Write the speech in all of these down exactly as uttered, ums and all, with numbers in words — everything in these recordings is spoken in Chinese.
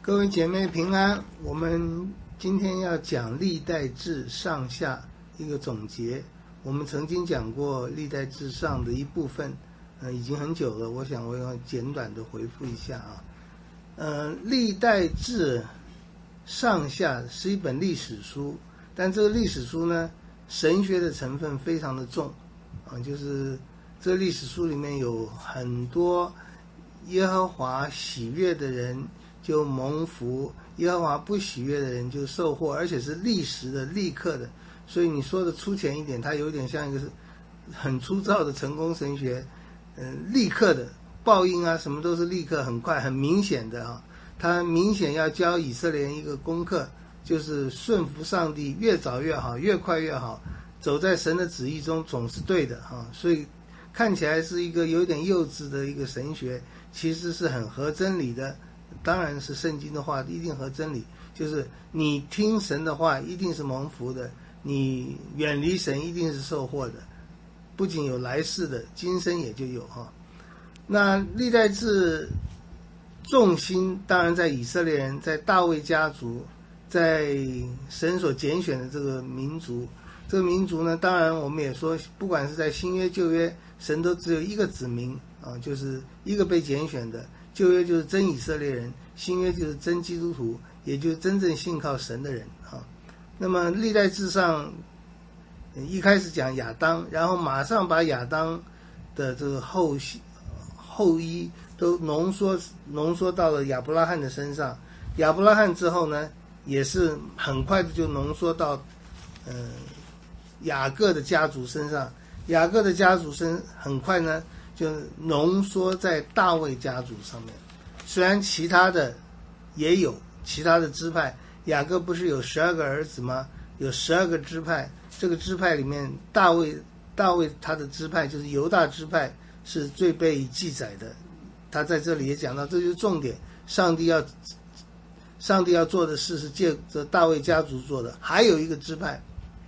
各位姐妹平安，我们今天要讲历代志上下一个总结。我们曾经讲过历代志上的一部分，呃，已经很久了，我想我要简短的回复一下啊。呃，历代志上下是一本历史书，但这个历史书呢，神学的成分非常的重啊，就是这个历史书里面有很多耶和华喜悦的人就蒙福，耶和华不喜悦的人就受祸，而且是立时的、立刻的。所以你说的粗浅一点，它有点像一个很粗糙的成功神学，嗯、呃，立刻的报应啊，什么都是立刻、很快、很明显的啊。他明显要教以色列人一个功课，就是顺服上帝，越早越好，越快越好，走在神的旨意中总是对的啊。所以看起来是一个有点幼稚的一个神学，其实是很合真理的。当然是圣经的话一定合真理，就是你听神的话一定是蒙福的，你远离神一定是受祸的，不仅有来世的，今生也就有哈。那历代志重心当然在以色列人，在大卫家族，在神所拣选的这个民族。这个民族呢，当然我们也说，不管是在新约旧约，神都只有一个子民啊，就是一个被拣选的。旧约就是真以色列人，新约就是真基督徒，也就是真正信靠神的人啊。那么历代志上一开始讲亚当，然后马上把亚当的这个后后裔都浓缩浓缩到了亚伯拉罕的身上。亚伯拉罕之后呢，也是很快的就浓缩到嗯、呃、雅各的家族身上。雅各的家族身很快呢就浓缩在大卫家族上面。虽然其他的也有其他的支派，雅各不是有十二个儿子吗？有十二个支派，这个支派里面大卫大卫他的支派就是犹大支派是最被记载的。他在这里也讲到，这就是重点，上帝要上帝要做的事是借着大卫家族做的。还有一个支派，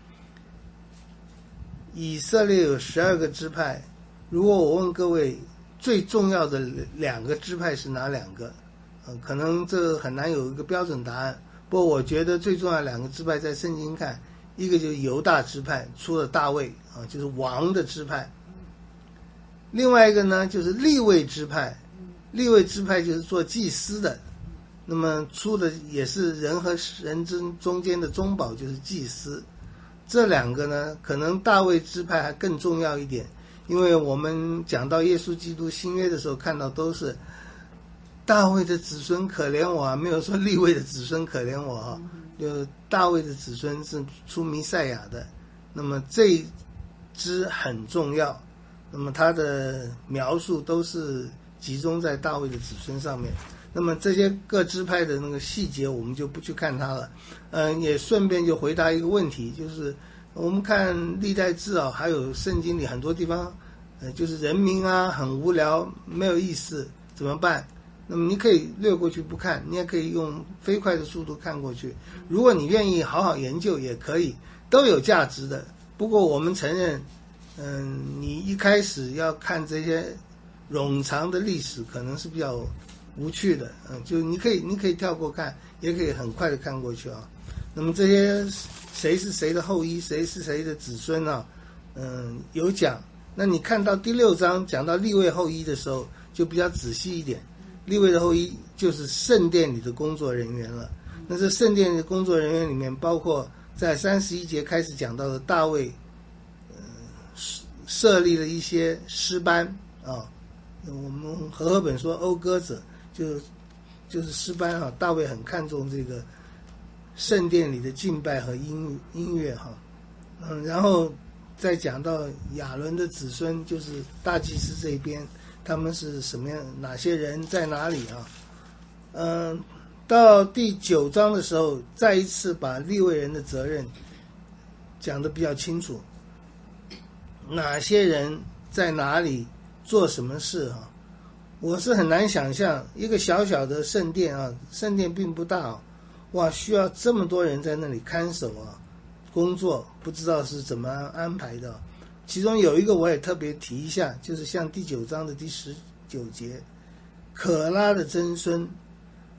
以色列有十二个支派，如果我问各位最重要的两个支派是哪两个？呃，可能这很难有一个标准答案。不过我觉得最重要的两个支派在圣经看，一个就是犹大支派，出了大卫啊，就是王的支派；另外一个呢，就是利未支派。利未支派就是做祭司的，那么出的也是人和人之中间的中保，就是祭司。这两个呢，可能大卫支派还更重要一点。因为我们讲到耶稣基督新约的时候，看到都是大卫的子孙可怜我啊，没有说利未的子孙可怜我啊，就大卫的子孙是出弥赛亚的。那么这一支很重要，那么他的描述都是集中在大卫的子孙上面。那么这些各支派的那个细节我们就不去看它了。嗯，也顺便就回答一个问题，就是我们看历代志啊，还有圣经里很多地方，呃，就是人名啊很无聊，没有意思，怎么办？那么你可以略过去不看，你也可以用飞快的速度看过去。如果你愿意好好研究，也可以，都有价值的。不过我们承认，嗯，你一开始要看这些冗长的历史，可能是比较无趣的，嗯，就你可以你可以跳过看，也可以很快的看过去啊。那么这些谁是谁的后裔，谁是谁的子孙啊，嗯，有讲。那你看到第六章讲到利未后裔的时候，就比较仔细一点。利未的后裔就是圣殿里的工作人员了。那这圣殿里的工作人员里面，包括在三十一节开始讲到的大卫，呃，设立了一些诗班啊。我们和合本说讴歌者，就就是诗班啊。大卫很看重这个圣殿里的敬拜和音音乐哈，嗯，然后再讲到亚伦的子孙，就是大祭司这边，他们是什么样，哪些人在哪里啊？嗯，到第九章的时候，再一次把利未人的责任讲得比较清楚，哪些人在哪里做什么事啊？我是很难想象一个小小的圣殿啊，圣殿并不大啊。哇，需要这么多人在那里看守啊，工作不知道是怎么安排的。其中有一个我也特别提一下，就是像第九章的第十九节，可拉的曾孙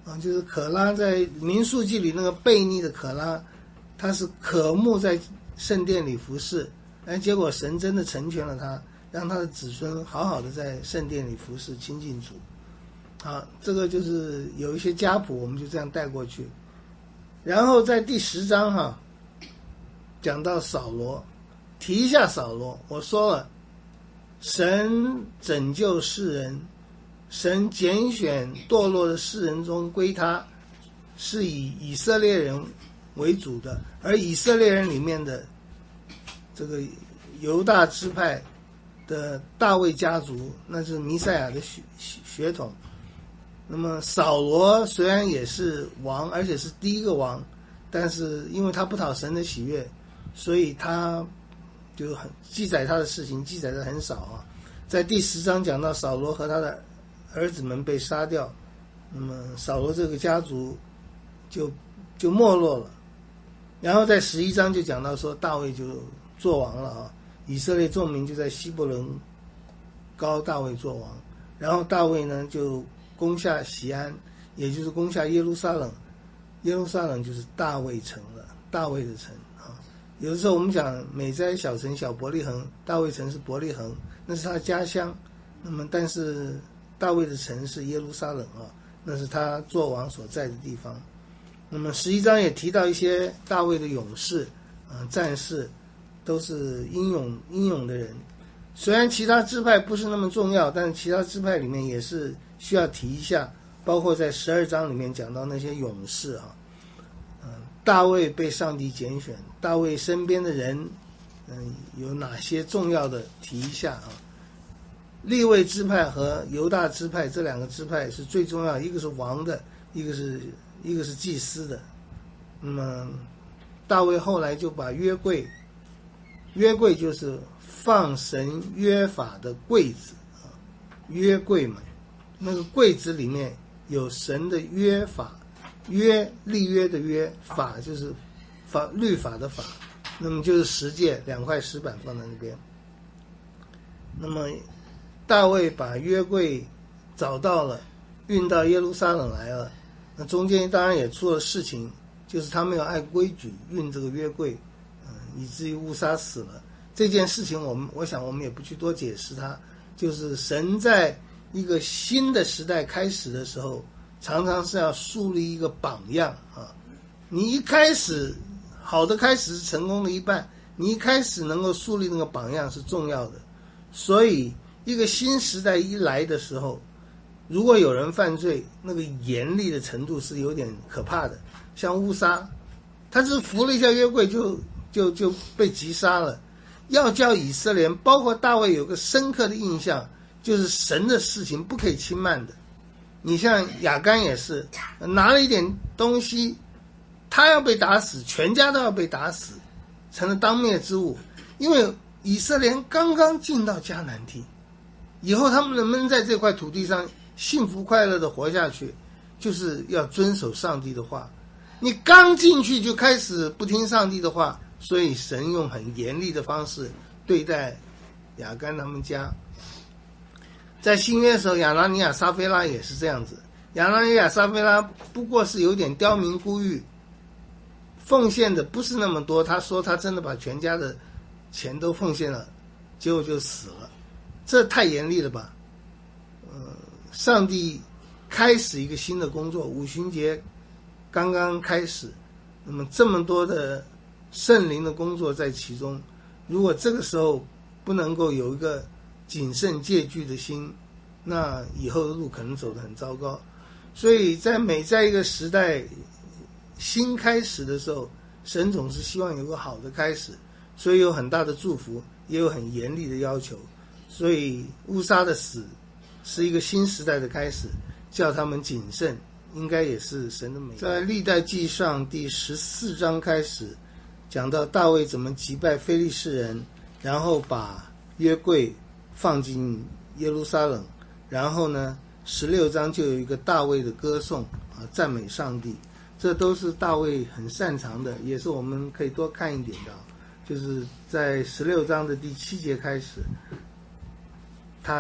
啊，就是可拉在民数记里那个悖逆的可拉，他是渴慕在圣殿里服侍，哎，结果神真的成全了他，让他的子孙好好的在圣殿里服侍亲近主。好，这个就是有一些家谱，我们就这样带过去。然后在第十章哈，讲到扫罗，提一下扫罗，我说了，神拯救世人，神拣选堕落的世人中归他，是以以色列人为主的，而以色列人里面的这个犹大支派的大卫家族，那是弥赛亚的血血统。那么扫罗虽然也是王，而且是第一个王，但是因为他不讨神的喜悦，所以他就很记载他的事情记载的很少啊。在第十章讲到扫罗和他的儿子们被杀掉，那么扫罗这个家族就就没落了。然后在十一章就讲到说大卫就做王了啊，以色列众民就在希伯伦膏大卫做王，然后大卫呢就攻下锡安，也就是攻下耶路撒冷，耶路撒冷就是大卫城了，大卫的城啊。有的时候我们讲美哉小城小伯利恒，大卫城是伯利恒，那是他的家乡。那么但是大卫的城是耶路撒冷啊，那是他做王所在的地方。那么十一章也提到一些大卫的勇士啊、呃、战士，都是英勇英勇的人。虽然其他支派不是那么重要，但是其他支派里面也是需要提一下，包括在十二章里面讲到那些勇士啊，嗯、呃，大卫被上帝拣选，大卫身边的人，嗯、呃，有哪些重要的提一下啊？利未支派和犹大支派这两个支派是最重要，一个是王的，一个是一个是祭司的。那么大卫后来就把约柜，约柜就是放神约法的柜子啊，约柜嘛，那个柜子里面有神的约法，约立约的约，法就是法律法的法，那么就是十诫，两块石板放在那边。那么大卫把约柜找到了，运到耶路撒冷来了。那中间当然也出了事情，就是他没有按规矩运这个约柜，嗯，以至于乌撒死了。这件事情我们我想我们也不去多解释它，就是神在一个新的时代开始的时候，常常是要树立一个榜样啊。你一开始好的开始是成功的一半，你一开始能够树立那个榜样是重要的。所以一个新时代一来的时候，如果有人犯罪，那个严厉的程度是有点可怕的。像乌撒，他只扶了一下约柜就就就被击杀了。要叫以色列人，包括大卫有个深刻的印象，就是神的事情不可以轻慢的。你像亚干也是拿了一点东西，他要被打死，全家都要被打死，成了当灭之物。因为以色列人刚刚进到迦南地，以后他们能不能在这块土地上幸福快乐的活下去，就是要遵守上帝的话。你刚进去就开始不听上帝的话，所以神用很严厉的方式对待亚干他们家。在新约的时候，亚拿尼亚撒非拉也是这样子。亚拿尼亚撒非拉不过是有点刁民孤欲，奉献的不是那么多，他说他真的把全家的钱都奉献了，结果就死了。这太严厉了吧。呃，上帝开始一个新的工作，五旬节刚刚开始，那么这么多的圣灵的工作在其中，如果这个时候不能够有一个谨慎戒惧的心，那以后的路可能走得很糟糕。所以在每在一个时代新开始的时候，神总是希望有个好的开始，所以有很大的祝福，也有很严厉的要求。所以乌撒的死是一个新时代的开始，叫他们谨慎，应该也是神的美。在历代记上第十四章开始讲到大卫怎么击败非利士人，然后把约柜放进耶路撒冷，然后呢十六章就有一个大卫的歌颂啊，赞美上帝。这都是大卫很擅长的，也是我们可以多看一点的。就是在十六章的第七节开始，他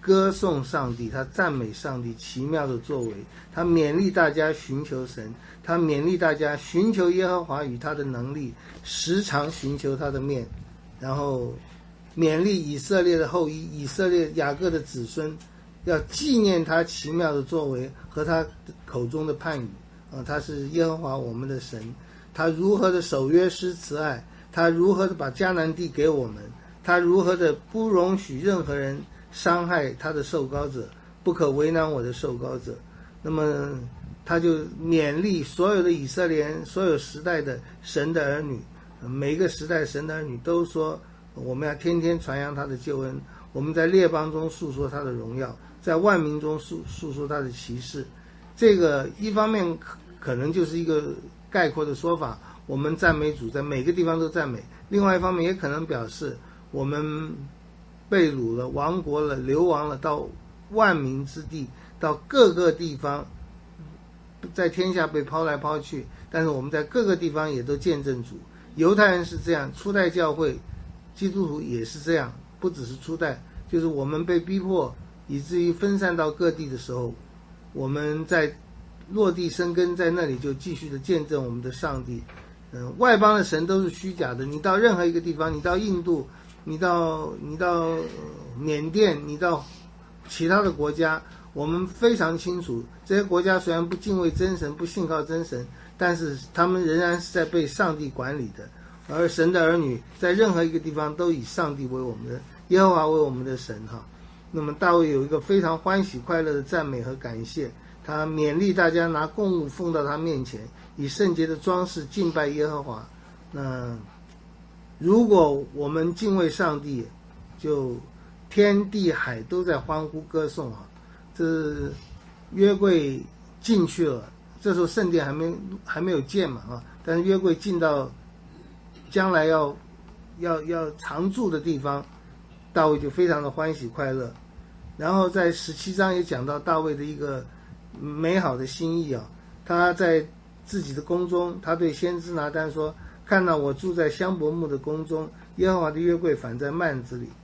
歌颂上帝，他赞美上帝奇妙的作为，他勉励大家寻求神，他勉励大家寻求耶和华与他的能力，时常寻求他的面，然后勉励以色列的后裔，以色列雅各的子孙，要纪念他奇妙的作为和他口中的判语啊，他是耶和华我们的神，他如何的守约施慈爱，他如何的把迦南地给我们，他如何的不容许任何人伤害他的受膏者，不可为难我的受膏者。那么他就勉励所有的以色列人，所有时代的神的儿女，每个时代神的儿女都说，我们要天天传扬他的救恩，我们在列邦中述说他的荣耀，在万民中述述说他的奇事。这个一方面可能就是一个概括的说法，我们赞美主，在每个地方都赞美；另外一方面也可能表示我们被掳了，亡国了，流亡了，到万民之地，到各个地方，在天下被抛来抛去，但是我们在各个地方也都见证主。犹太人是这样，初代教会基督徒也是这样，不只是初代，就是我们被逼迫以至于分散到各地的时候，我们在落地生根，在那里就继续的见证我们的上帝。嗯，外邦的神都是虚假的，你到任何一个地方，你到印度，你到你到缅甸，你到其他的国家，我们非常清楚，这些国家虽然不敬畏真神，不信靠真神，但是他们仍然是在被上帝管理的。而神的儿女在任何一个地方都以上帝为我们的耶和华为我们的神哈。那么大卫有一个非常欢喜快乐的赞美和感谢，他勉励大家拿供物奉到他面前，以圣洁的装饰敬拜耶和华。那如果我们敬畏上帝，就天地海都在欢呼歌颂啊！这约柜进去了，这时候圣殿还没还没有建嘛啊，但是约柜进到将来要要要常住的地方，大卫就非常的欢喜快乐。然后在十七章也讲到大卫的一个美好的心意啊，他在自己的宫中，他对先知拿单说：“看到我住在香柏木的宫中，耶和华的约柜反在幔子里。”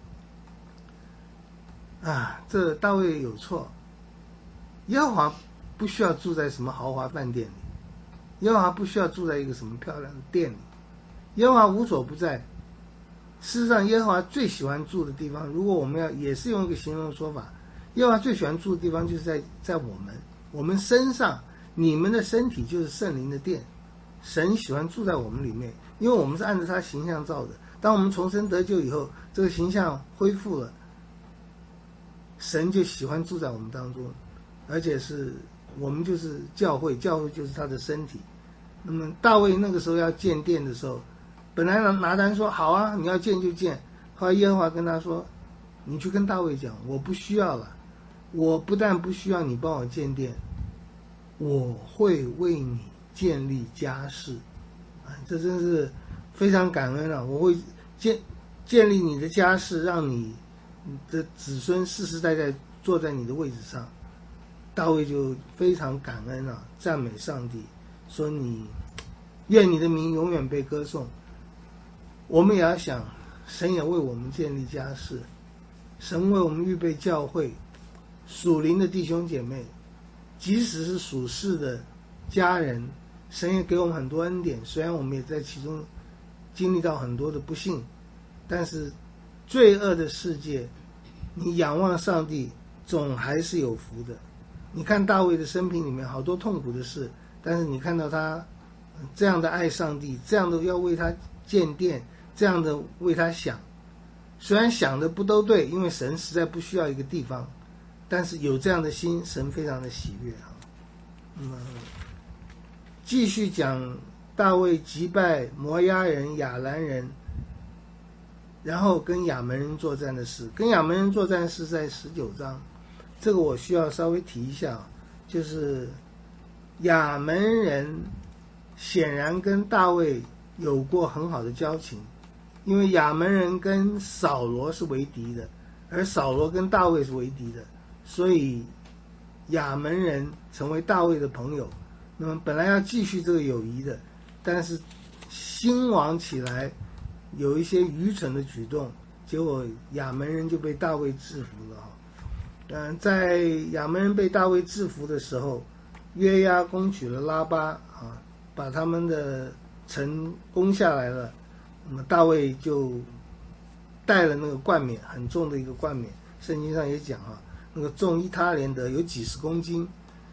啊，这大卫有错。耶和华不需要住在什么豪华饭店里，耶和华不需要住在一个什么漂亮的店里，耶和华无所不在。事实上，耶和华最喜欢住的地方，如果我们要也是用一个形容说法，耶和华最喜欢住的地方就是在在我们我们身上，你们的身体就是圣灵的殿，神喜欢住在我们里面，因为我们是按照他形象造的。当我们重生得救以后，这个形象恢复了，神就喜欢住在我们当中，而且是我们就是教会，教会就是他的身体。那么大卫那个时候要建殿的时候，本来拿单说好啊，你要建就建，后来耶和华跟他说，你去跟大卫讲，我不需要了，我不但不需要你帮我建殿，我会为你建立家室。啊，这真是非常感恩啊！我会建建立你的家室，让你的子孙世世代代坐在你的位置上。大卫就非常感恩啊，赞美上帝，说你愿你的名永远被歌颂。我们也要想，神也为我们建立家室，神为我们预备教会，属灵的弟兄姐妹，即使是属世的家人，神也给我们很多恩典。虽然我们也在其中经历到很多的不幸，但是罪恶的世界，你仰望上帝总还是有福的。你看大卫的生平里面好多痛苦的事，但是你看到他这样的爱上帝，这样的要为他建殿，这样的为他想，虽然想的不都对，因为神实在不需要一个地方，但是有这样的心，神非常的喜悦啊。那么继续讲大卫击败摩押人、亚兰人，然后跟亚门人作战的事。跟亚门人作战是在十九章，这个我需要稍微提一下，就是亚门人显然跟大卫有过很好的交情，因为亚门人跟扫罗是为敌的，而扫罗跟大卫是为敌的，所以亚门人成为大卫的朋友。那么本来要继续这个友谊的，但是兴王起来有一些愚蠢的举动，结果亚门人就被大卫制服了。 嗯、呃，在亚扪人被大卫制服的时候，约押攻取了拉巴啊，把他们的城攻下来了。那么大卫就带了那个冠冕，很重的一个冠冕，圣经上也讲啊，那个重一他连得有几十公斤。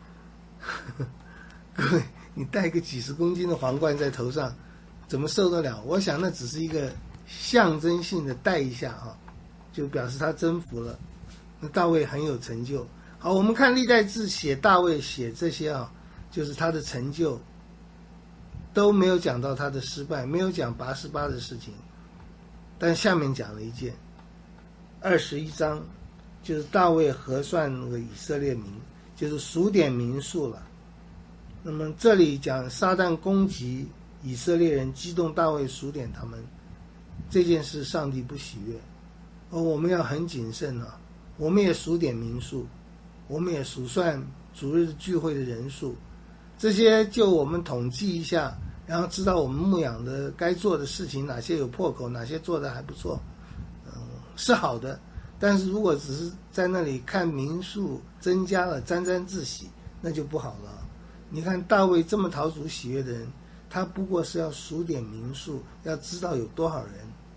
各位，你带个几十公斤的皇冠在头上，怎么受得了？我想那只是一个象征性的带一下啊，就表示他征服了。那大卫很有成就。好，我们看历代志写大卫写这些啊，就是他的成就，都没有讲到他的失败，没有讲拔示巴的事情。但下面讲了一件，二十一章，就是大卫核算那个以色列民，就是数点民数了。那么这里讲撒旦攻击以色列人，激动大卫数点他们，这件事上帝不喜悦。而我们要很谨慎啊，我们也数点民数，我们也数算主日聚会的人数，这些就我们统计一下，然后知道我们牧养的该做的事情哪些有破口，哪些做的还不错，嗯，是好的。但是如果只是在那里看民数增加了沾沾自喜，那就不好了。你看大卫这么讨主喜悦的人，他不过是要数点民数，要知道有多少人，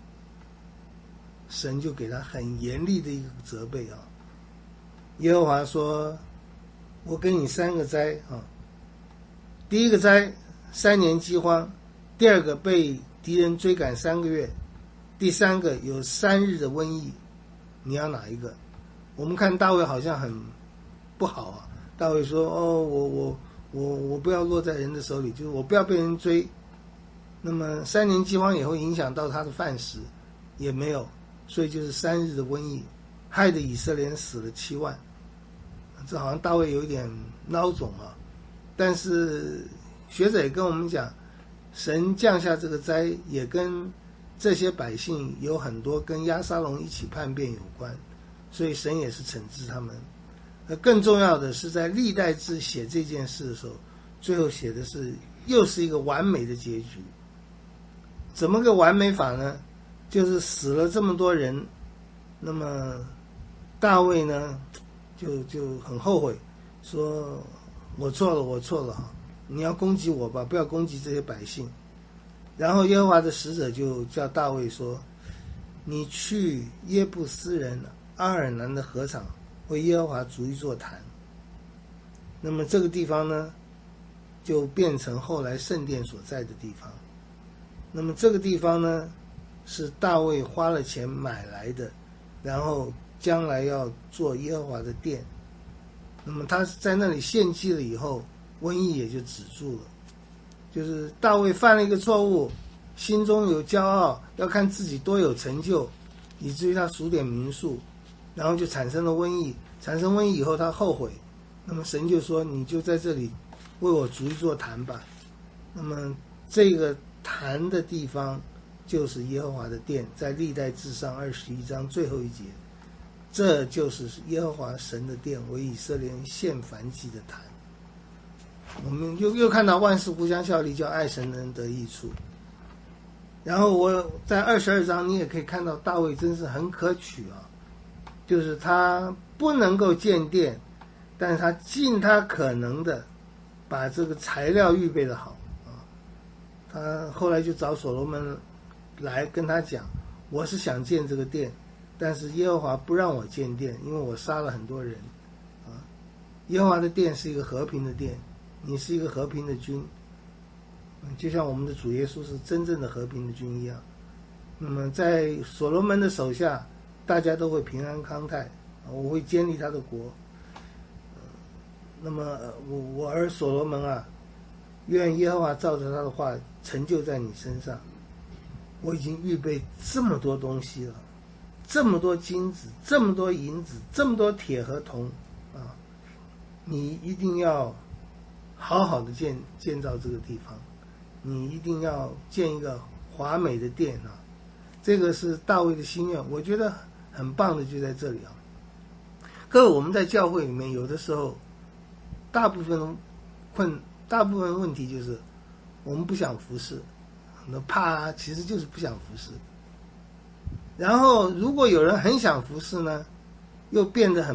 神就给他很严厉的一个责备啊。耶和华说，我给你三个灾啊，第一个灾三年饥荒，第二个被敌人追赶三个月，第三个有三日的瘟疫，你要哪一个？我们看大卫好像很不好啊。大卫说，哦，我我我我不要落在人的手里，就是我不要被人追。那么三年饥荒也会影响到他的饭食，也没有，所以就是三日的瘟疫，害得以色列人死了七万。这好像大卫有一点孬种啊。但是学者也跟我们讲，神降下这个灾也跟这些百姓有很多跟押沙龙一起叛变有关，所以神也是惩治他们。而更重要的是，在历代志写这件事的时候，最后写的是又是一个完美的结局。怎么个完美法呢？就是死了这么多人，那么大卫呢就就很后悔，说我错了我错了，你要攻击我吧，不要攻击这些百姓。然后耶和华的使者就叫大卫说，你去耶布斯人阿尔南的禾场为耶和华筑一座坛。那么这个地方呢就变成后来圣殿所在的地方。那么这个地方呢是大卫花了钱买来的，然后将来要做耶和华的殿。那么他在那里献祭了以后，瘟疫也就止住了。就是大卫犯了一个错误，心中有骄傲，要看自己多有成就，以至于他数点民数，然后就产生了瘟疫。产生瘟疫以后他后悔，那么神就说，你就在这里为我筑一座坛吧。那么这个坛的地方就是耶和华的殿，在历代志上二十一章最后一节，这就是耶和华神的殿，为以色列人献燔祭的坛。我们又又看到万事互相效力，叫爱神的人得益处。然后我在二十二章你也可以看到大卫真是很可取啊，就是他不能够建殿，但是他尽他可能的把这个材料预备的好啊。他后来就找所罗门来跟他讲，我是想建这个殿，但是耶和华不让我建殿，因为我杀了很多人啊。耶和华的殿是一个和平的殿，你是一个和平的君，就像我们的主耶稣是真正的和平的君一样。那么在所罗门的手下，大家都会平安康泰，我会建立他的国。那么我我儿所罗门啊，愿耶和华照着他的话成就在你身上。我已经预备这么多东西了，这么多金子，这么多银子，这么多铁和铜啊，你一定要好好的建建造这个地方，你一定要建一个华美的殿啊。这个是大卫的心愿，我觉得很棒的就在这里啊。各位，我们在教会里面有的时候大部分困大部分问题就是我们不想服侍，那怕其实就是不想服侍。然后如果有人很想服侍呢，又变得很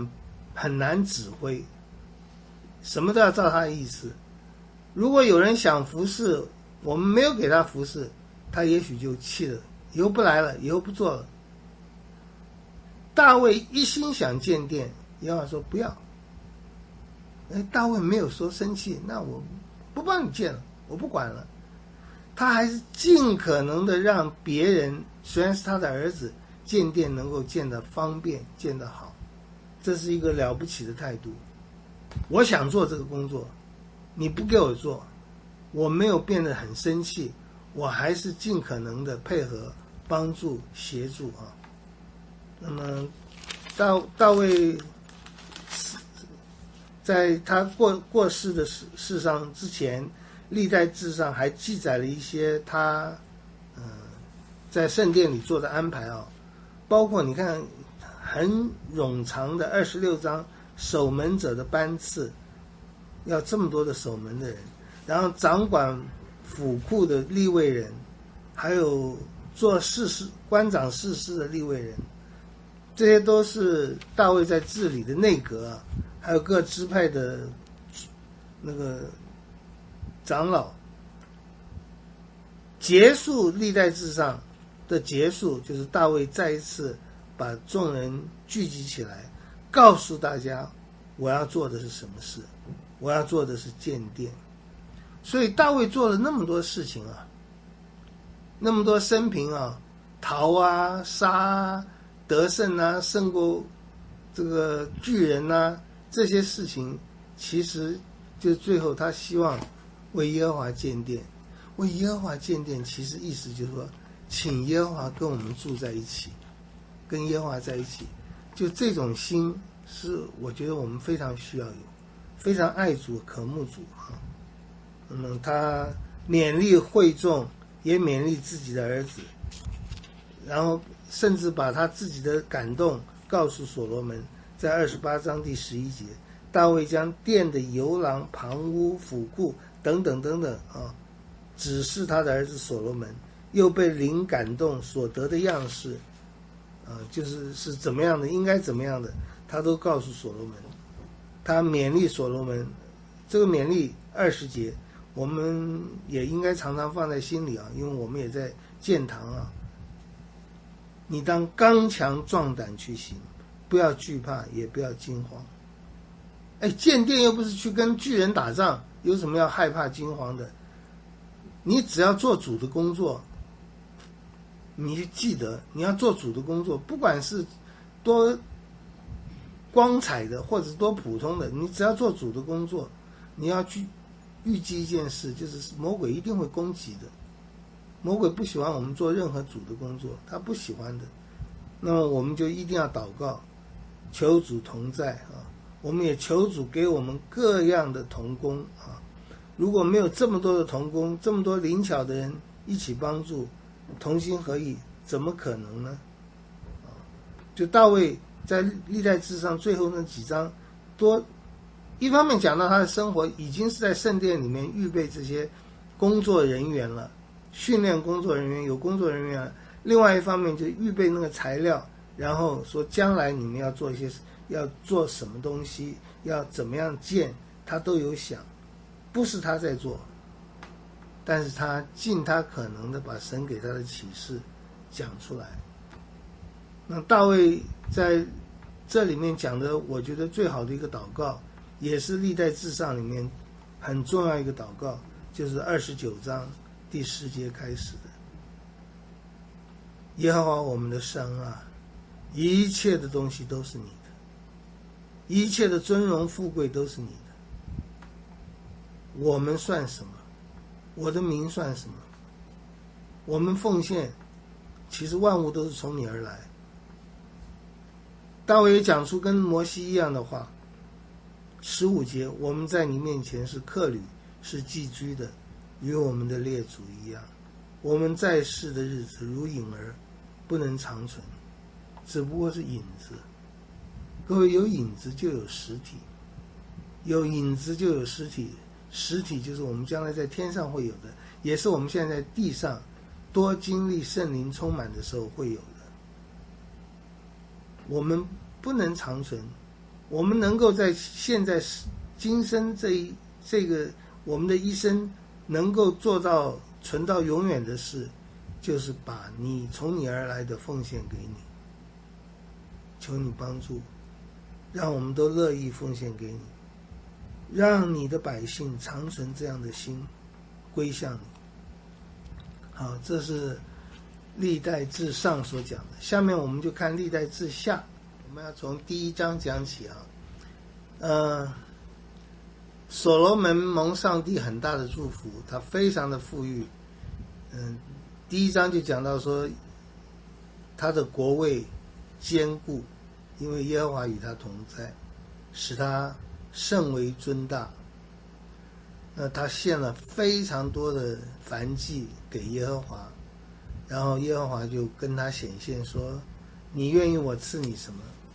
很难指挥，什么都要照他的意思。如果有人想服侍，我们没有给他服侍，他也许就气了，以后不来了，以后不做了。大卫一心想建殿，耶和华说不要。哎，大卫没有说生气，那我不帮你建了，我不管了。他还是尽可能的让别人，虽然是他的儿子，建殿能够建得方便，建得好，这是一个了不起的态度。我想做这个工作，你不给我做，我没有变得很生气，我还是尽可能的配合、帮助、协助啊。那么大大卫在他过过世的事事上之前，历代志上还记载了一些他嗯、呃、在圣殿里做的安排啊，包括你看很冗长的二十六章守门者的班次，要这么多的守门的人，然后掌管府库的利未人，还有做士师官长士师的利未人，这些都是大卫在治理的内阁啊，还有各支派的那个长老。结束历代志上的结束，就是大卫再一次把众人聚集起来，告诉大家我要做的是什么事，我要做的是建殿。所以大卫做了那么多事情啊，那么多生平啊，逃啊杀啊得胜啊，胜过这个巨人啊，这些事情其实就最后他希望为耶和华建殿。为耶和华建殿其实意思就是说，请耶和华跟我们住在一起，跟耶和华在一起，就这种心是我觉得我们非常需要有，非常爱主渴慕主啊。那么他勉励会众，也勉励自己的儿子，然后甚至把他自己的感动告诉所罗门。在二十八章第十一节，大卫将殿的游廊、旁屋、府库等等等等啊，指示他的儿子所罗门，又被灵感动所得的样式啊，就是是怎么样的，应该怎么样的，他都告诉所罗门。他勉励所罗门，这个勉励二十节，我们也应该常常放在心里啊，因为我们也在建堂啊。你当刚强壮胆去行，不要惧怕，也不要惊慌。哎，建殿又不是去跟巨人打仗，有什么要害怕惊慌的？你只要做主的工作，你记得你要做主的工作，不管是多光彩的或者多普通的，你只要做主的工作，你要去预计一件事，就是魔鬼一定会攻击的。魔鬼不喜欢我们做任何主的工作，他不喜欢的。那么我们就一定要祷告，求主同在啊！我们也求主给我们各样的同工啊！如果没有这么多的同工，这么多灵巧的人一起帮助，同心合意，怎么可能呢？啊！就大卫在历代志上最后那几章，多一方面讲到他的生活已经是在圣殿里面预备这些工作人员了，训练工作人员，有工作人员了。另外一方面就预备那个材料，然后说将来你们要做一些要做什么东西，要怎么样建，他都有想，不是他在做，但是他尽他可能的把神给他的启示讲出来。那大卫在这里面讲的，我觉得最好的一个祷告，也是历代志上里面很重要一个祷告，就是二十九章第十节开始的。耶和华我们的神啊，一切的东西都是你的，一切的尊荣富贵都是你的，我们算什么？我的名算什么？我们奉献，其实万物都是从你而来。大卫也讲出跟摩西一样的话，十五节，我们在你面前是客旅，是寄居的，与我们的列祖一样。我们在世的日子如影儿，不能长存，只不过是影子。各位，有影子就有实体，有影子就有实体，实体就是我们将来在天上会有的，也是我们现在在地上多经历圣灵充满的时候会有的。我们不能长存， 我们能够在现在今生这一这个我们的一生能够做到存到永远的事，就是把你从你而来的奉献给你，求你帮助，让我们都乐意奉献给你，让你的百姓长存这样的心，归向你。好，这是历代志上所讲的。下面我们就看历代志下，我们要从第一章讲起啊。呃，所罗门蒙上帝很大的祝福，他非常的富裕。嗯，第一章就讲到说，他的国位坚固，因为耶和华与他同在，使他甚为尊大。那他献了非常多的燔祭给耶和华，然后耶和华就跟他显现说，你愿意我赐你什么？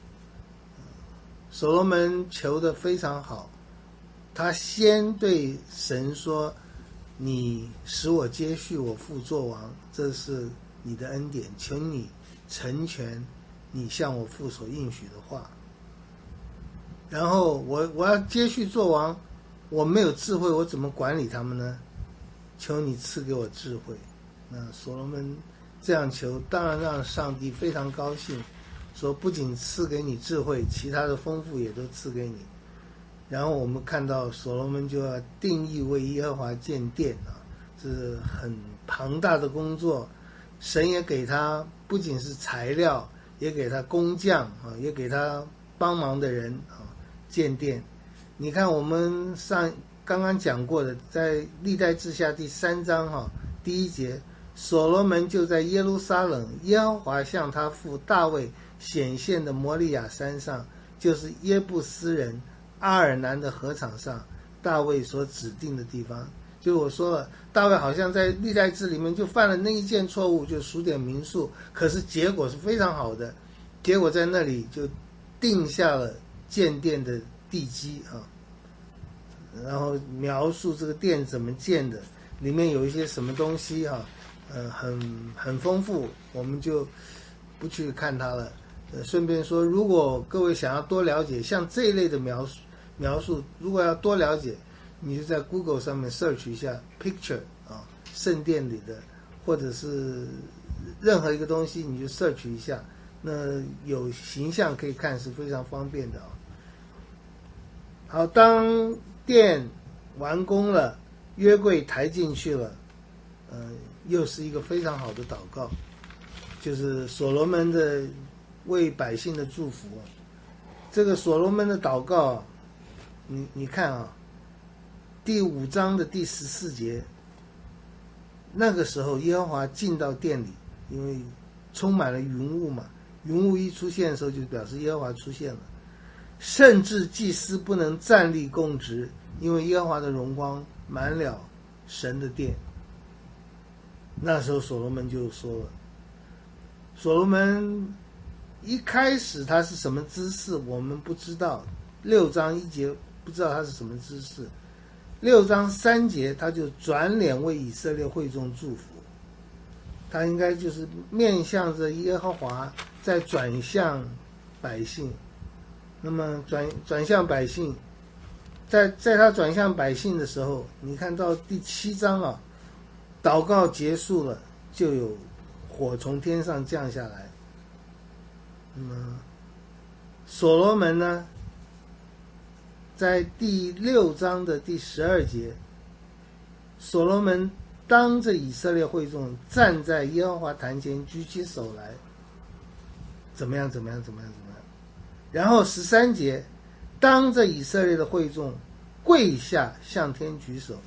所罗门求得非常好，他先对神说，你使我接续我父作王，这是你的恩典，求你成全你向我父所应许的话。然后我我要接续作王，我没有智慧，我怎么管理他们呢？求你赐给我智慧。那所罗门这样求，当然让上帝非常高兴，说不仅赐给你智慧，其他的丰富也都赐给你。然后我们看到所罗门就要定义为耶和华建殿啊，这是很庞大的工作。神也给他不仅是材料，也给他工匠啊，也给他帮忙的人啊，建殿。你看我们上刚刚讲过的，在历代志下第三章哈、啊、第一节，所罗门就在耶路撒冷耶和华向他父大卫显现的摩利亚山上，就是耶布斯人阿尔南的禾场上，大卫所指定的地方。就我说了，大卫好像在历代志里面就犯了那一件错误，就数点民数，可是结果是非常好的，结果在那里就定下了建殿的地基啊，然后描述这个殿怎么建的，里面有一些什么东西啊，呃，很很丰富，我们就不去看它了。呃，顺便说，如果各位想要多了解像这一类的描述描述，如果要多了解，你就在 Google 上面 search 一下 picture 啊，圣殿里的，或者是任何一个东西，你就 search 一下，那有形象可以看是非常方便的啊。好，当殿完工了，约柜抬进去了，呃，又是一个非常好的祷告，就是所罗门的为百姓的祝福。这个所罗门的祷告，你你看啊，第五章的第十四节，那个时候耶和华进到殿里，因为充满了云雾嘛，云雾一出现的时候，就表示耶和华出现了。甚至祭司不能站立供职，因为耶和华的荣光满了神的殿。那时候所罗门就说了，所罗门一开始他是什么姿势我们不知道，六章一节不知道他是什么姿势，六章三节他就转脸为以色列会众祝福，他应该就是面向着耶和华，再转向百姓。那么转转向百姓，在在他转向百姓的时候，你看到第七章啊，祷告结束了，就有火从天上降下来。那么所罗门呢，在第六章的第十二节，所罗门当着以色列会众站在耶和华坛前，举起手来，怎么样怎么样怎么样怎么样。然后十三节，当着以色列的会众跪下向天举手。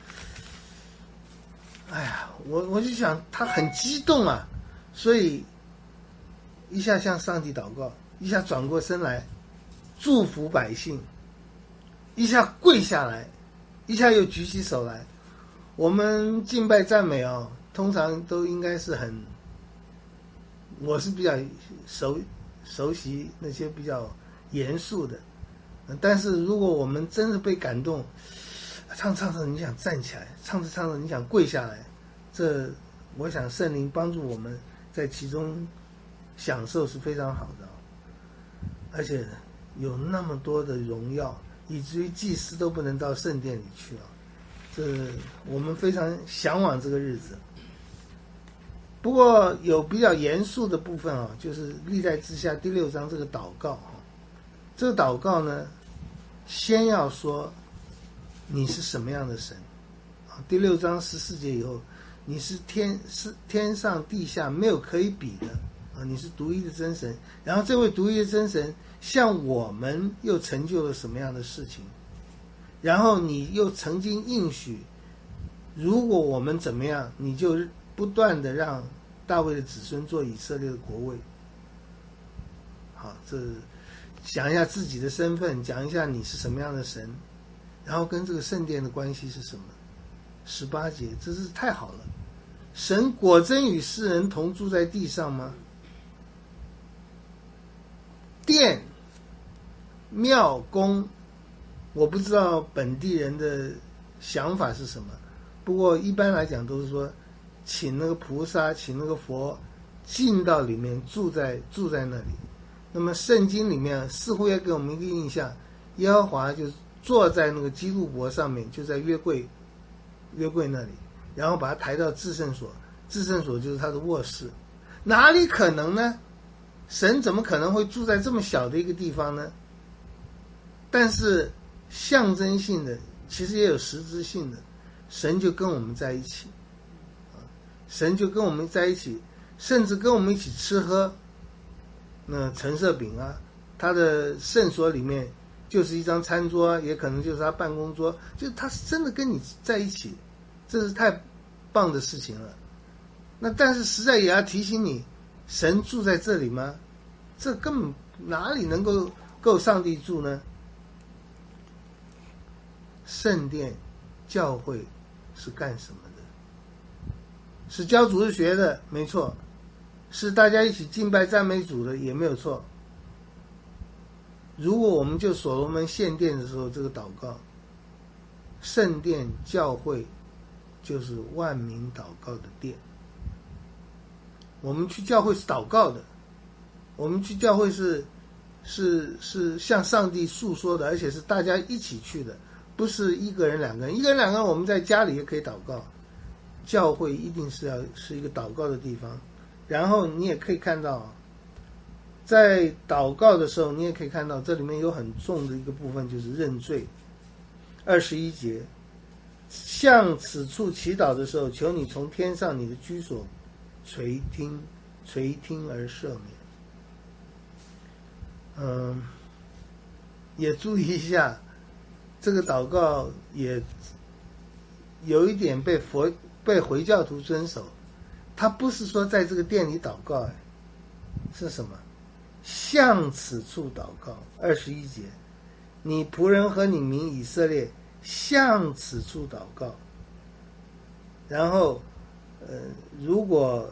哎呀，我我就想他很激动啊，所以一下向上帝祷告，一下转过身来祝福百姓，一下跪下来，一下又举起手来。我们敬拜赞美啊，通常都应该是很，我是比较熟熟悉那些比较严肃的，但是如果我们真的被感动，唱唱着你想站起来，唱着唱着你想跪下来，这我想圣灵帮助我们在其中享受是非常好的。而且有那么多的荣耀，以至于祭司都不能到圣殿里去啊！这我们非常向往这个日子。不过有比较严肃的部分啊，就是历代志下第六章这个祷告啊，这个祷告呢，先要说你是什么样的神啊？第六章十四节以后，你是天是天上地下没有可以比的啊！你是独一的真神，然后这位独一的真神向我们又成就了什么样的事情？然后你又曾经应许，如果我们怎么样，你就不断的让大卫的子孙做以色列的国位。好，这讲一下自己的身份，讲一下你是什么样的神，然后跟这个圣殿的关系是什么。十八节，这是太好了。神果真与世人同住在地上吗？殿、庙、宫，我不知道本地人的想法是什么，不过一般来讲都是说，请那个菩萨，请那个佛进到里面，住在住在那里。那么圣经里面似乎也给我们一个印象，耶和华就坐在那个基路伯上面，就在约柜约柜那里，然后把他抬到至圣所，至圣所就是他的卧室。哪里可能呢？神怎么可能会住在这么小的一个地方呢？但是象征性的，其实也有实质性的，神就跟我们在一起，神就跟我们在一起，甚至跟我们一起吃喝。那陈设饼啊，他的圣所里面就是一张餐桌，也可能就是他办公桌，就他是真的跟你在一起，这是太棒的事情了。那但是实在也要提醒你，神住在这里吗？这根本哪里能够够上帝住呢？圣殿教会是干什么的？是教主日学的，没错，是大家一起敬拜赞美主的，也没有错。如果我们就所罗门献殿的时候这个祷告，圣殿教会就是万民祷告的殿。我们去教会是祷告的，我们去教会是是是向上帝诉说的，而且是大家一起去的，不是一个人两个人。一个人两个人我们在家里也可以祷告，教会一定是要是一个祷告的地方。然后你也可以看到，在祷告的时候，你也可以看到这里面有很重的一个部分，就是认罪。二十一节，向此处祈祷的时候，求你从天上你的居所垂听，垂听而赦免。嗯，也注意一下，这个祷告也有一点被佛被回教徒遵守。他不是说在这个殿里祷告，哎，是什么？向此处祷告。二十一节，你仆人和你民以色列向此处祷告。然后，呃，如果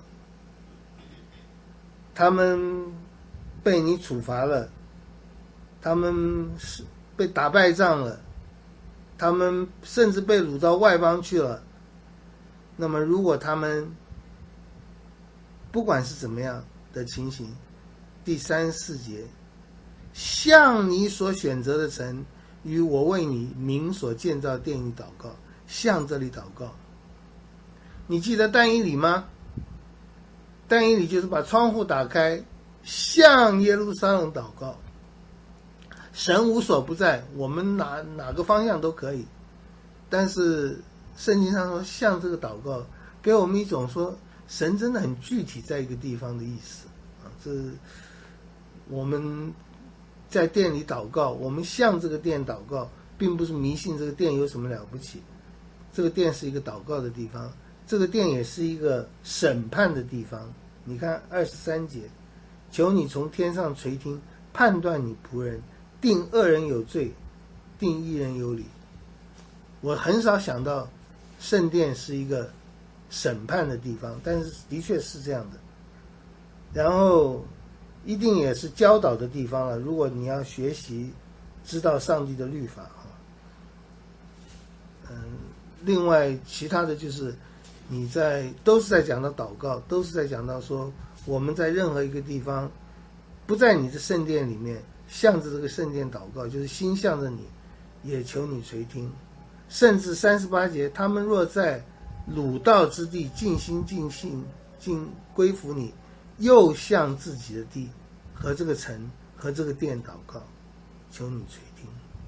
他们被你处罚了，他们是被打败仗了，他们甚至被掳到外邦去了，那么如果他们不管是怎么样的情形，第三四节，向你所选择的城与我为你名所建造殿宇祷告，向这里祷告。你记得但以理吗？但以理就是把窗户打开，向耶路撒冷祷告。神无所不在，我们哪哪个方向都可以，但是圣经上说向这个祷告，给我们一种说神真的很具体在一个地方的意思啊。这我们在殿里祷告，我们向这个殿祷告，并不是迷信这个殿有什么了不起，这个殿是一个祷告的地方，这个殿也是一个审判的地方。你看二十三节，求你从天上垂听，判断你仆人，定恶人有罪，定义人有理。我很少想到圣殿是一个审判的地方，但是的确是这样的。然后一定也是教导的地方了，如果你要学习知道上帝的律法啊。嗯，另外其他的就是你在都是在讲到祷告，都是在讲到说我们在任何一个地方不在你的圣殿里面， 向着这个圣殿祷告，就是心向着你，也求你垂听。甚至三十八节，他们若在鲁道之地尽心尽性尽归服你，又向自己的地和这个城和这个殿祷告，求你垂听。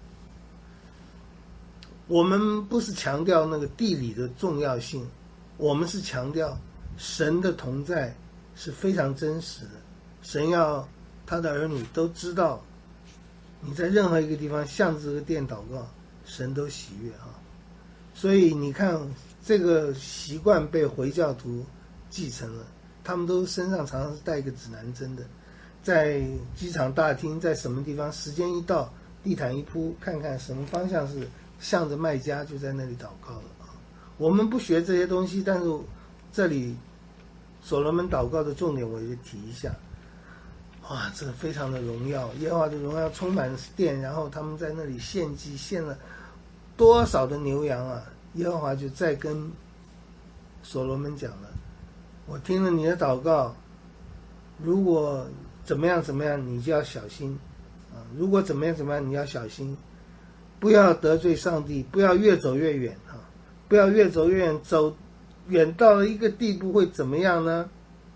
我们不是强调那个地理的重要性，我们是强调神的同在是非常真实的。神要他的儿女都知道，你在任何一个地方向这个殿祷告，神都喜悦啊。所以你看，这个习惯被回教徒继承了，他们都身上常常是带一个指南针的，在机场大厅，在什么地方，时间一到，地毯一铺，看看什么方向是向着麦加，就在那里祷告了啊。我们不学这些东西，但是这里所罗门祷告的重点我也提一下。哇，这个非常的荣耀，耶和华的荣耀充满殿，然后他们在那里献祭，献了多少的牛羊啊！耶和华就再跟所罗门讲了，我听了你的祷告，如果怎么样怎么样，你就要小心啊！如果怎么样怎么样，你要小心，不要得罪上帝，不要越走越远啊！不要越走越远，走远到了一个地步会怎么样呢？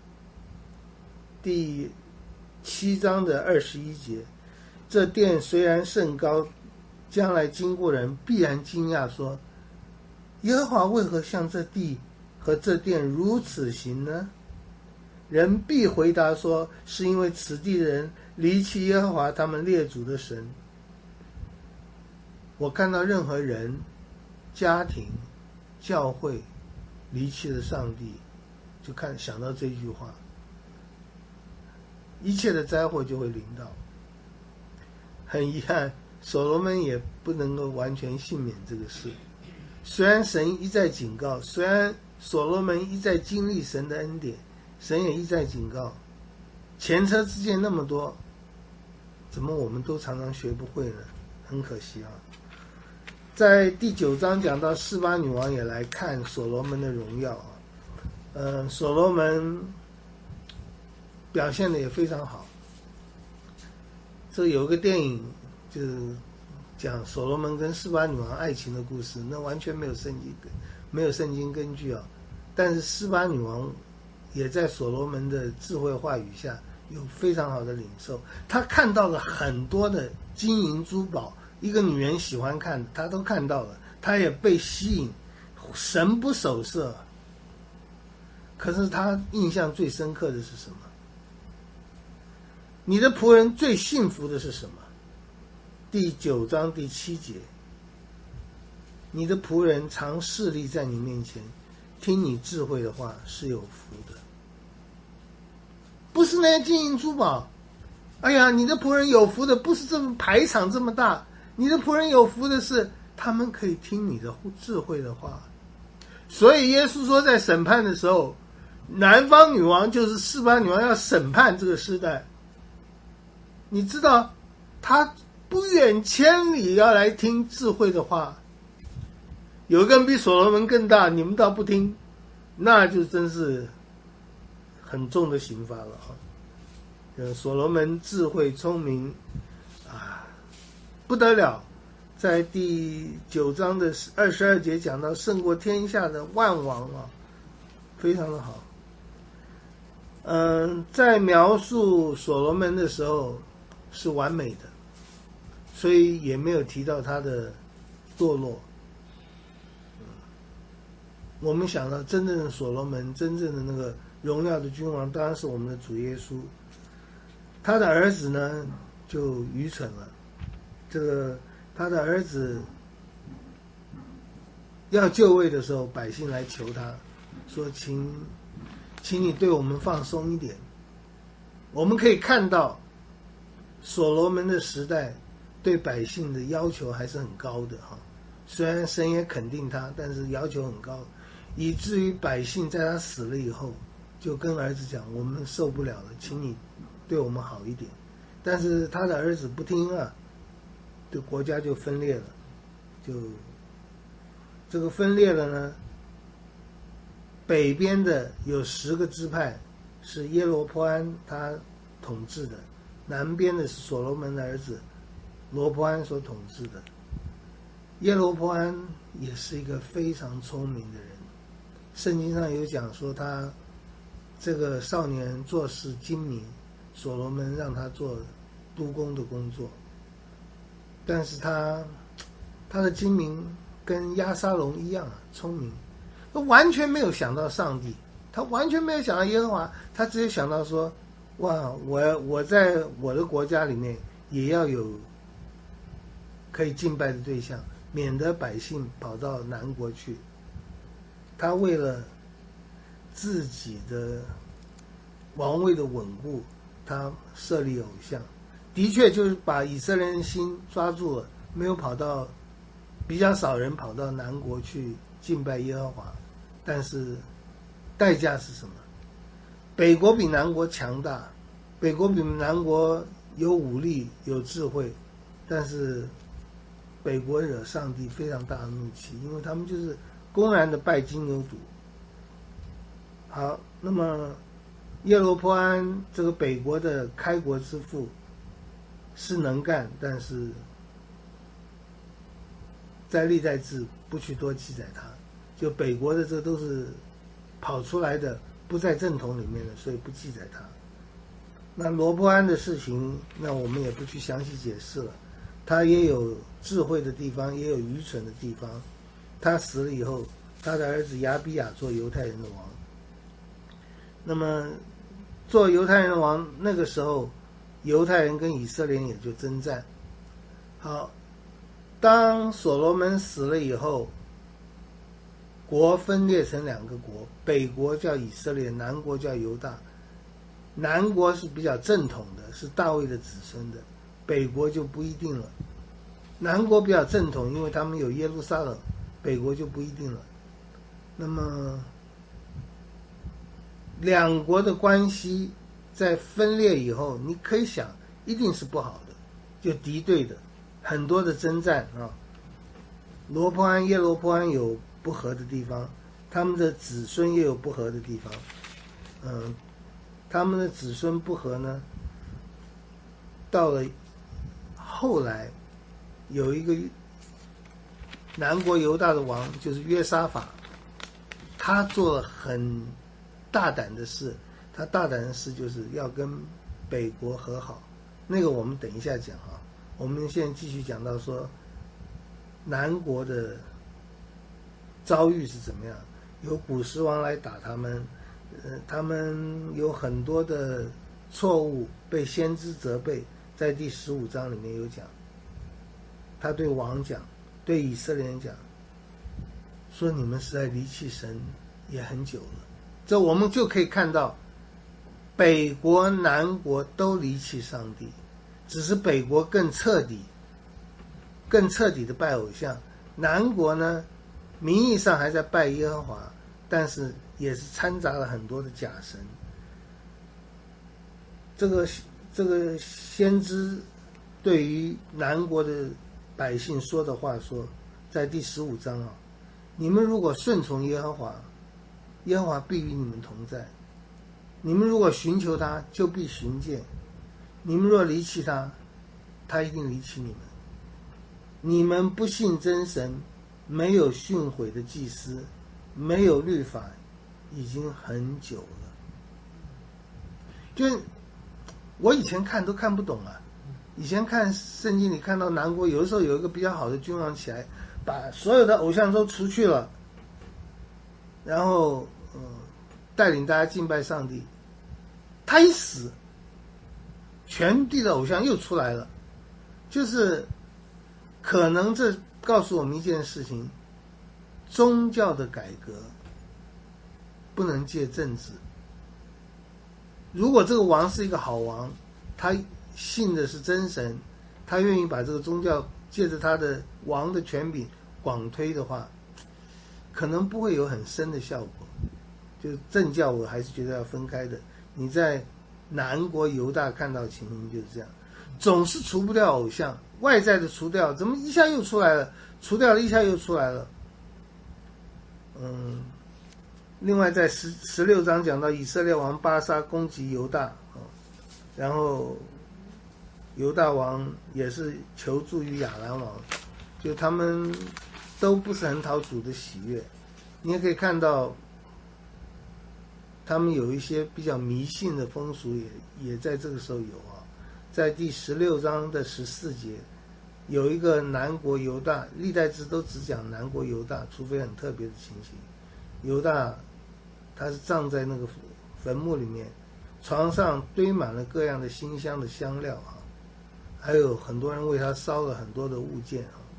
第七章的二十一节，这殿虽然甚高，将来经过人必然惊讶说，耶和华为何向这地和这殿如此行呢？人必回答说，是因为此地的人离弃耶和华他们列祖的神。我看到任何人、家庭、教会离弃了上帝，就看想到这句话，一切的灾祸就会临到。很遗憾，所罗门也不能够完全幸免这个事。虽然神一再警告，虽然所罗门一再经历神的恩典，神也一再警告，前车之鉴那么多，怎么我们都常常学不会呢？很可惜啊。在第九章讲到示巴女王也来看所罗门的荣耀啊，呃，所罗门表现的也非常好。这有一个电影就是讲所罗门跟示巴女王爱情的故事，那完全没有圣经没有圣经根据啊。但是示巴女王也在所罗门的智慧话语下有非常好的领受，她看到了很多的金银珠宝，一个女人喜欢看她都看到了，她也被吸引，神不守舍。可是她印象最深刻的是什么？你的仆人最幸福的是什么？第九章第七节，你的仆人常侍立在你面前，听你智慧的话，是有福的。不是那些金银珠宝，哎呀，你的仆人有福的不是这么排场这么大，你的仆人有福的是他们可以听你的智慧的话。所以耶稣说，在审判的时候，南方女王就是示巴女王要审判这个时代。你知道他不远千里要来听智慧的话，有一个人比所罗门更大，你们倒不听，那就真是很重的刑罚了啊！呃，所罗门智慧聪明啊，不得了，在第九章的二十二节讲到胜过天下的万王啊，非常的好。嗯、呃，在描述所罗门的时候是完美的，所以也没有提到他的堕落。嗯、我们想到真正的所罗门，真正的那个荣耀的君王，当然是我们的主耶稣。他的儿子呢就愚蠢了，这个他的儿子要就位的时候，百姓来求他说，请请你对我们放松一点。我们可以看到所罗门的时代对百姓的要求还是很高的哈，虽然神也肯定他，但是要求很高，以至于百姓在他死了以后就跟儿子讲，我们受不了了，请你对我们好一点。但是他的儿子不听啊，对国家就分裂了，就这个分裂了呢，北边的有十个支派是耶罗波安他统治的， 南边的是所罗门的儿子罗波安所统治的。耶罗波安也是一个非常聪明的人，圣经上有讲说他这个少年做事精明，所罗门让他做督工的工作，但是他他的精明跟押沙龙一样啊，聪明，他完全没有想到上帝，他完全没有想到耶和华，他只有想到说，哇，我我在我的国家里面也要有可以敬拜的对象，免得百姓跑到南国去。他为了自己的王位的稳固，他设立偶像，的确就是把以色列人心抓住了，没有跑到，比较少人跑到南国去敬拜耶和华。但是代价是什么？北国比南国强大，北国比南国有武力有智慧，但是北国惹上帝非常大的怒气，因为他们就是公然的拜金牛犊。好，那么耶罗波安这个北国的开国之父是能干，但是在历代志不去多记载他，就北国的这都是跑出来的，不在正统里面的，所以不记载他。那罗波安的事情，那我们也不去详细解释了，他也有智慧的地方，也有愚蠢的地方。他死了以后，他的儿子亚比亚做犹太人的王。那么做犹太人的王，那个时候犹太人跟以色列人也就征战。好，当所罗门死了以后，国分裂成两个国，北国叫以色列，南国叫犹大。南国是比较正统的，是大卫的子孙的，北国就不一定了。南国比较正统，因为他们有耶路撒冷，北国就不一定了。那么两国的关系在分裂以后，你可以想一定是不好的，就敌对的，很多的征战啊。罗波安耶罗波安有不和的地方，他们的子孙也有不和的地方。嗯，他们的子孙不和呢，到了后来有一个南国犹大的王，就是约沙法，他做了很大胆的事。他大胆的事就是要跟北国和好，那个我们等一下讲啊。我们现在继续讲到说南国的遭遇是怎么样，有古时王来打他们，呃，他们有很多的错误被先知责备，在第十五章里面有讲。他对王讲，对以色列人讲，说你们实在离弃神也很久了。这我们就可以看到北国南国都离弃上帝，只是北国更彻底更彻底的拜偶像，南国呢名义上还在拜耶和华，但是也是掺杂了很多的假神。这个这个先知对于南国的百姓说的话说，在第十五章啊，你们如果顺从耶和华，耶和华必与你们同在；你们如果寻求他，就必寻见；你们若离弃他，他一定离弃你们。你们不信真神，没有训诲的祭司，没有律法，已经很久了。就我以前看都看不懂啊，以前看圣经里看到南国有的时候有一个比较好的君王起来，把所有的偶像都除去了，然后呃带领大家敬拜上帝。他一死，全地的偶像又出来了，就是可能这告诉我们一件事情，宗教的改革不能借政治。如果这个王是一个好王，他信的是真神，他愿意把这个宗教借着他的王的权柄广推的话，可能不会有很深的效果。就政教我还是觉得要分开的。你在南国犹大看到情形就是这样，总是除不掉偶像，外在的除掉，怎么一下又出来了，除掉了一下又出来了。嗯，另外在十十六章讲到以色列王巴沙攻击犹大，然后犹大王也是求助于亚兰王，就他们都不是很讨主的喜悦。你也可以看到，他们有一些比较迷信的风俗也，也也在这个时候有啊。在第十六章的十四节，有一个南国犹大，历代志都只讲南国犹大，除非很特别的情形。犹大他是葬在那个坟墓里面，床上堆满了各样的馨香的香料啊，还有很多人为他烧了很多的物件啊。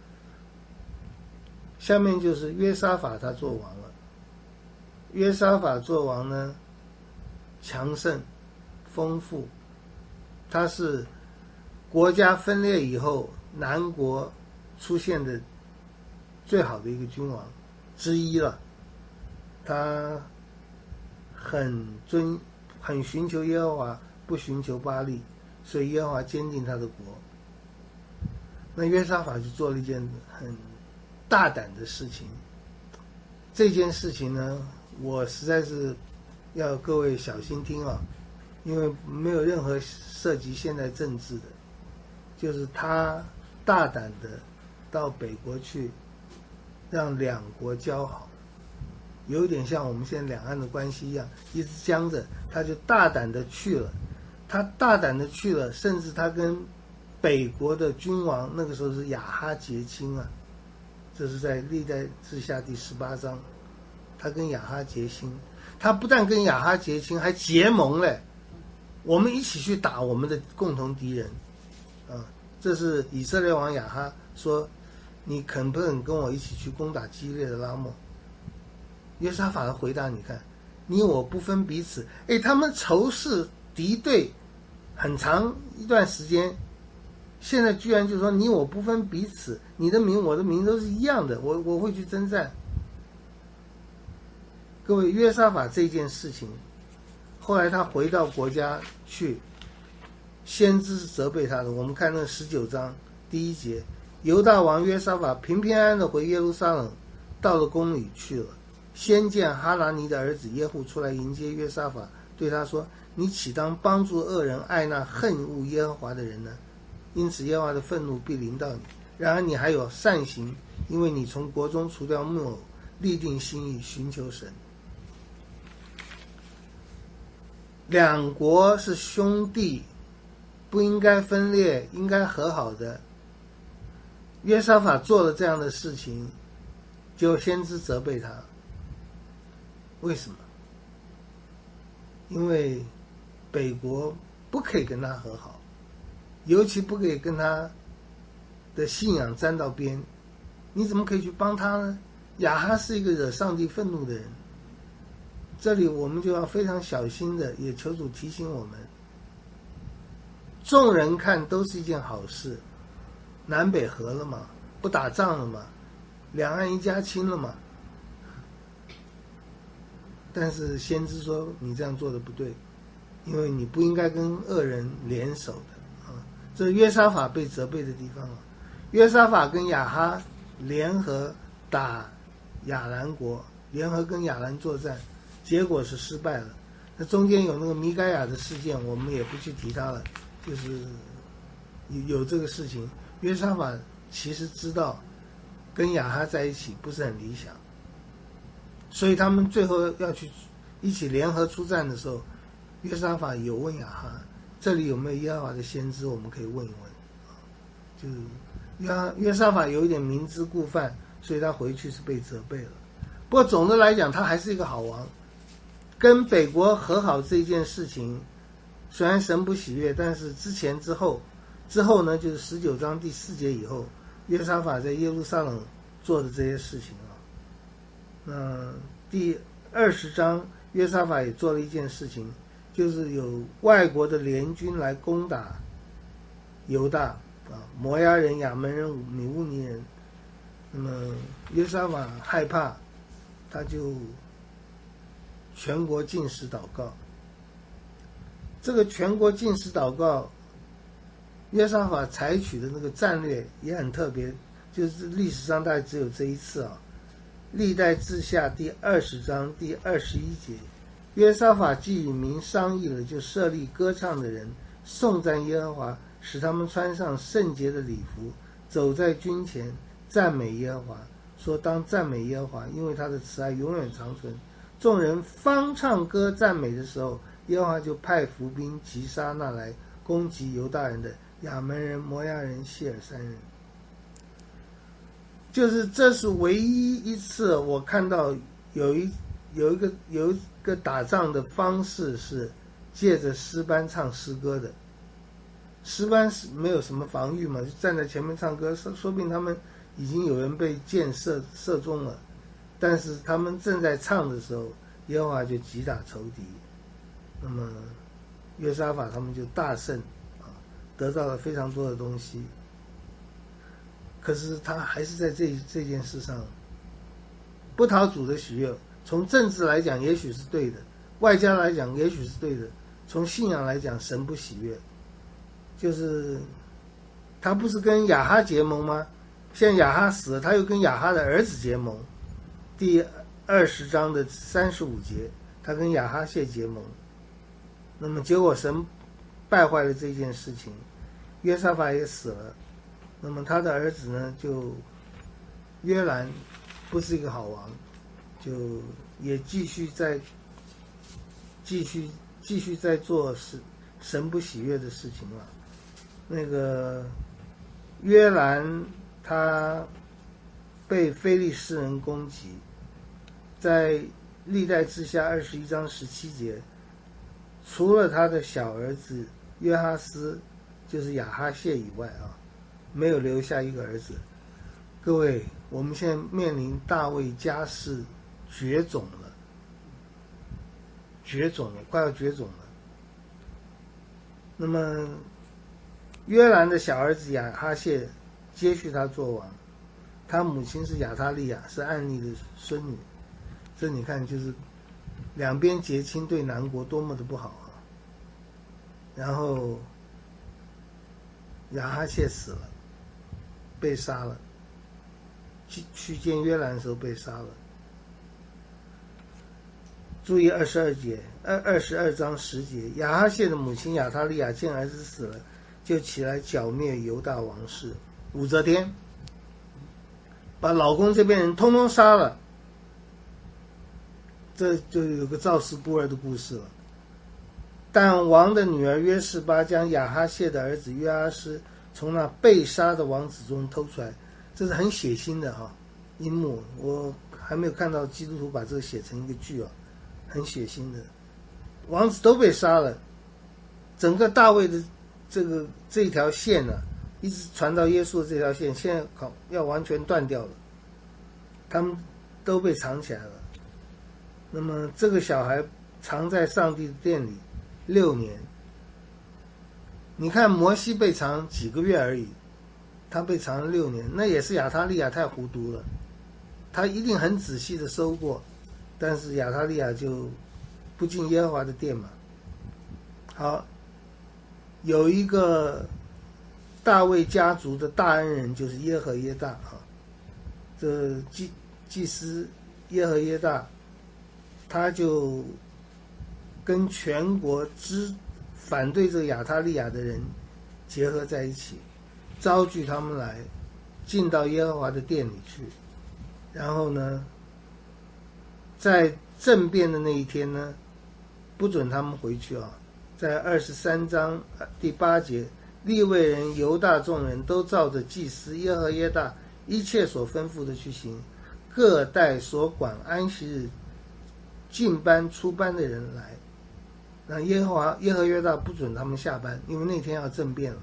下面就是约沙法他做王了。约沙法做王呢，强盛丰富，他是国家分裂以后南国出现的最好的一个君王之一了。他很尊很寻求耶和华，不寻求巴力，所以耶和华坚定他的国。那约沙法就做了一件很大胆的事情，这件事情呢，我实在是要各位小心听啊，因为没有任何涉及现代政治的，就是他大胆的到北国去，让两国交好，有点像我们现在两岸的关系一样，一直僵着，他就大胆的去了，他大胆的去了，甚至他跟北国的君王，那个时候是亚哈结亲啊，这是在历代志下第十八章，他跟亚哈结亲，他不但跟亚哈结亲，还结盟嘞，我们一起去打我们的共同敌人，啊，这是以色列王亚哈说，你肯不肯跟我一起去攻打基列的拉末？约沙法的回答，你看，你我不分彼此，哎，他们仇视敌对很长一段时间，现在居然就说你我不分彼此，你的名我的名都是一样的，我我会去征战。各位，约沙法这件事情，后来他回到国家去，先知是责备他的。我们看那十九章第一节，犹大王约沙法平平安安的回耶路撒冷，到了宫里去了。先见哈拿尼的儿子耶户出来迎接约沙法，对他说：“你岂当帮助恶人，爱那恨恶耶和华的人呢？因此耶和华的愤怒必临到你。然而你还有善行，因为你从国中除掉木偶，立定心意寻求神。”两国是兄弟，不应该分裂，应该和好的。约沙法做了这样的事情，就先知责备他。为什么？因为北国不可以跟他和好，尤其不可以跟他的信仰沾到边。你怎么可以去帮他呢？亚哈是一个惹上帝愤怒的人。这里我们就要非常小心的，也求主提醒我们，众人看都是一件好事，南北和了嘛，不打仗了嘛，两岸一家亲了嘛。但是先知说你这样做的不对，因为你不应该跟恶人联手的啊。这是约沙法被责备的地方啊。约沙法跟亚哈联合打亚兰国，联合跟亚兰作战，结果是失败了。那中间有那个米该亚的事件，我们也不去提它了，就是有有这个事情。约沙法其实知道跟亚哈在一起不是很理想，所以他们最后要去一起联合出战的时候，约沙法有问亚哈，这里有没有耶和华的先知，我们可以问一问。就是约约沙法有一点明知故犯，所以他回去是被责备了。不过总的来讲，他还是一个好王。跟北国和好这件事情，虽然神不喜悦，但是之前之后之后呢，就是十九章第四节以后，约沙法在耶路撒冷做的这些事情啊。那第二十章，约沙法也做了一件事情，就是有外国的联军来攻打犹大啊，摩押人、亚门人、米乌尼人。那么约沙法害怕，他就全国禁食祷告。这个全国禁食祷告，约沙法采取的那个战略也很特别，就是历史上大概只有这一次啊。历代志下第二十章第二十一节，约沙法既与民商议了，就设立歌唱的人，颂赞耶和华， 使他们穿上圣洁的礼服，走在军前，赞美耶和华，说当赞美耶和华，因为他的慈爱永远长存。众人方唱歌赞美的时候，耶和华就派伏兵击杀那来攻击犹大人的亚门人、摩押人、谢尔三人。就是这是唯一一次我看到有一有一个有一个打仗的方式是借着诗班唱诗歌的。诗班是没有什么防御嘛，就站在前面唱歌，说说不定他们已经有人被箭射射中了，但是他们正在唱的时候，耶和华就击打仇敌，那么约沙法他们就大胜啊，得到了非常多的东西。可是他还是在这这件事上不讨主的喜悦。从政治来讲也许是对的，外交来讲也许是对的，从信仰来讲神不喜悦。就是他不是跟亚哈结盟吗？现在亚哈死了，他又跟亚哈的儿子结盟。第二十章的三十五节，他跟亚哈谢结盟。那么结果神败坏了这件事情，约沙法也死了。那么他的儿子呢，就约兰不是一个好王，就也继续在继续继续在做神神不喜悦的事情了。那个约兰他被非利士人攻击，在历代志下二十一章十七节，除了他的小儿子约哈斯，就是亚哈谢以外啊，没有留下一个儿子。各位，我们现在面临大卫家世绝种了，绝种了，快要绝种了。那么约兰的小儿子亚哈谢接续他做王，他母亲是亚他利亚，是暗利的孙女。这你看，就是两边结亲对南国多么的不好啊！然后亚哈谢死了，被杀了，去去见约兰的时候被杀了。注意二十二节，二二十二章十节，亚哈谢的母亲亚他利亚见儿子死了，就起来剿灭犹大王室，武则天把老公这边人通通杀了。这就有个赵氏孤儿的故事了。但王的女儿约示巴将亚哈谢的儿子约阿施从那被杀的王子中偷出来，这是很血腥的哈一幕，我还没有看到基督徒把这个写成一个剧啊，很血腥的。王子都被杀了，整个大卫的这个这一条线呢、啊，一直传到耶稣的这条线，现在好要完全断掉了，他们都被藏起来了。那么这个小孩藏在上帝的殿里六年。你看摩西被藏几个月而已，他被藏了六年，那也是亚他利亚太糊涂了，他一定很仔细的搜过，但是亚他利亚就不进耶和华的殿嘛。好，有一个大卫家族的大恩人就是耶和耶大啊，这祭祭司耶和耶大，他就跟全国之反对这个亚他利亚的人结合在一起，招聚他们来进到耶和华的殿里去。然后呢，在政变的那一天呢，不准他们回去啊。在二十三章第八节，利未人犹大众人都照着祭司耶和耶大一切所吩咐的去行，各带所管安息日进班出班的人来。那耶和华耶和约大不准他们下班，因为那天要政变了。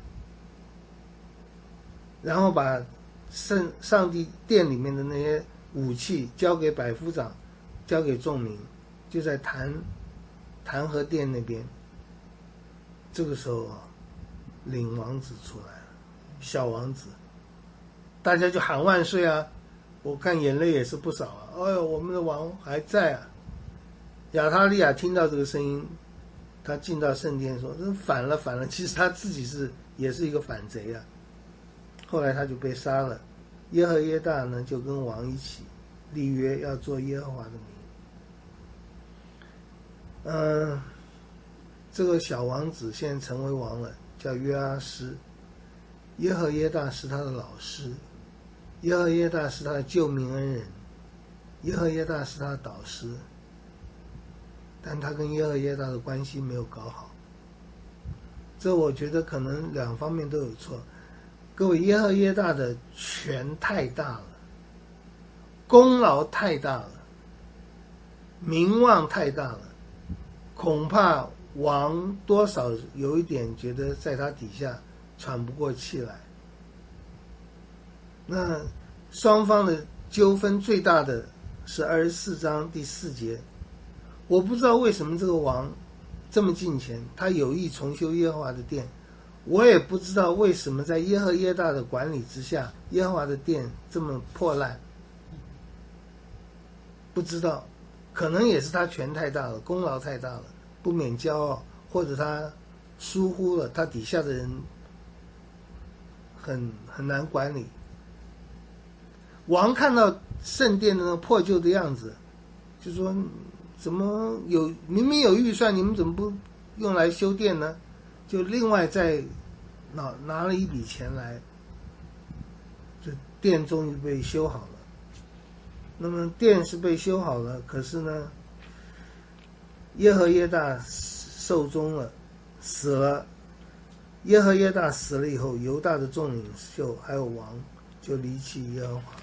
然后把圣上帝殿里面的那些武器交给百夫长，交给众民，就在坛坛和殿那边。这个时候啊，领王子出来了，小王子，大家就喊万岁啊！我看眼泪也是不少啊。哎呦，我们的王还在啊！亚他利亚听到这个声音，他进到圣殿说：“这反了，反了！”其实他自己是也是一个反贼啊。后来他就被杀了。耶和耶大呢，就跟王一起立约，要做耶和华的名。嗯、呃，这个小王子现在成为王了，叫约阿施耶和耶大是他的老师，耶和耶大是他的救命恩人，耶和耶大是他的导师，但他跟耶和耶大的关系没有搞好，这我觉得可能两方面都有错。各位，耶和耶大的权太大了，功劳太大了，名望太大了，恐怕王多少有一点觉得在他底下喘不过气来。那双方的纠纷最大的是二十四章第四节，我不知道为什么这个王这么敬虔，他有意重修耶和华的殿，我也不知道为什么在耶和耶大的管理之下，耶和华的殿这么破烂，不知道，可能也是他权太大了，功劳太大了，不免骄傲，或者他疏忽了他底下的人很很难管理。王看到圣殿的那个破旧的样子，就说怎么有明明有预算，你们怎么不用来修殿呢？就另外再拿拿了一笔钱来，这殿终于被修好了。那么殿是被修好了，可是呢，耶和耶大寿终了，死了。耶和耶大死了以后，犹大的众领袖还有王就离弃耶和华了。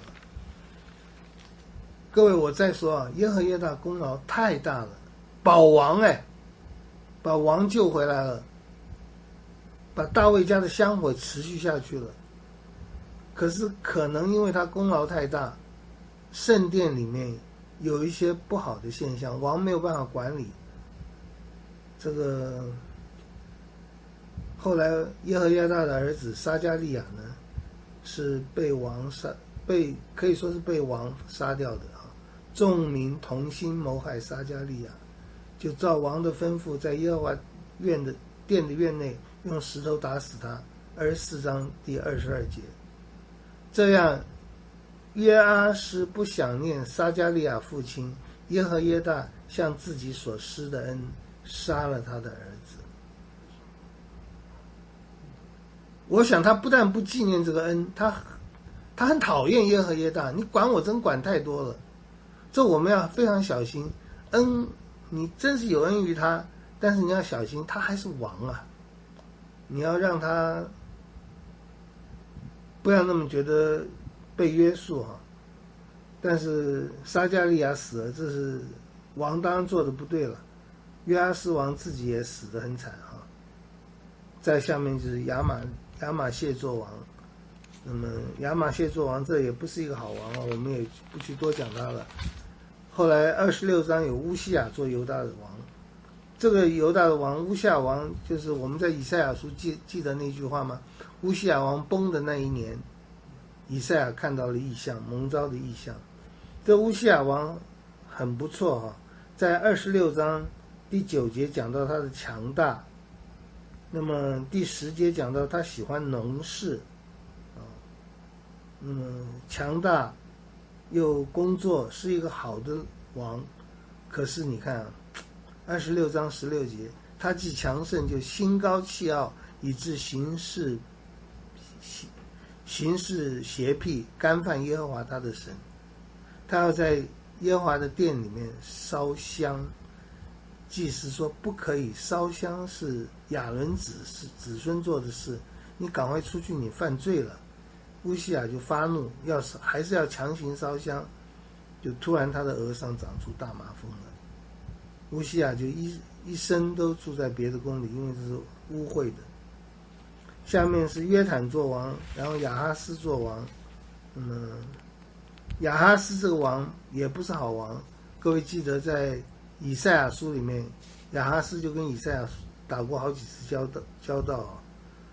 各位，我再说啊，耶和耶大功劳太大了，保王哎，把王救回来了，把大卫家的香火持续下去了。可是可能因为他功劳太大，圣殿里面有一些不好的现象，王没有办法管理。这个后来耶和耶大的儿子撒迦利亚呢，是被王杀，被可以说是被王杀掉的啊。众民同心谋害撒迦利亚，就照王的吩咐，在耶和华院的殿的院内用石头打死他。二十四章第二十二节。这样约阿施不想念撒迦利亚父亲耶和耶大向自己所施的恩，杀了他的儿子。我想他不但不纪念这个恩，他他很讨厌耶和耶大，你管我真管太多了。这我们要非常小心。恩，你真是有恩于他，但是你要小心，他还是王啊，你要让他不要那么觉得被约束哈。但是撒迦利亚死了，这是王当然做的不对了。约阿施王自己也死得很惨哈。在下面就是亚玛亚玛谢作王，那么亚玛谢作王这也不是一个好王啊，我们也不去多讲他了。后来二十六章有乌西雅做犹大的王，这个犹大的王乌西雅王就是我们在以赛亚书记记得那句话吗？乌西雅王崩的那一年，以赛亚看到了异象，蒙召的异象。这乌西雅王很不错哈，在二十六章第九节讲到他的强大，那么第十节讲到他喜欢农事啊，那么强大又工作，是一个好的王。可是你看啊，二十六章十六节，他既强盛，就心高气傲，以致行事行事邪僻，干犯耶和华他的神。他要在耶和华的殿里面烧香，祭司说不可以烧香，是亚伦子是子孙做的事，你赶快出去，你犯罪了。乌西雅就发怒，要还是要强行烧香，就突然他的额上长出大麻风了。乌西雅就一一生都住在别的宫里，因为这是污秽的。下面是约坦做王，然后亚哈斯做王。那么亚哈斯这个王也不是好王，各位记得在以赛亚书里面，亚哈斯就跟以赛亚打过好几次交道交道啊。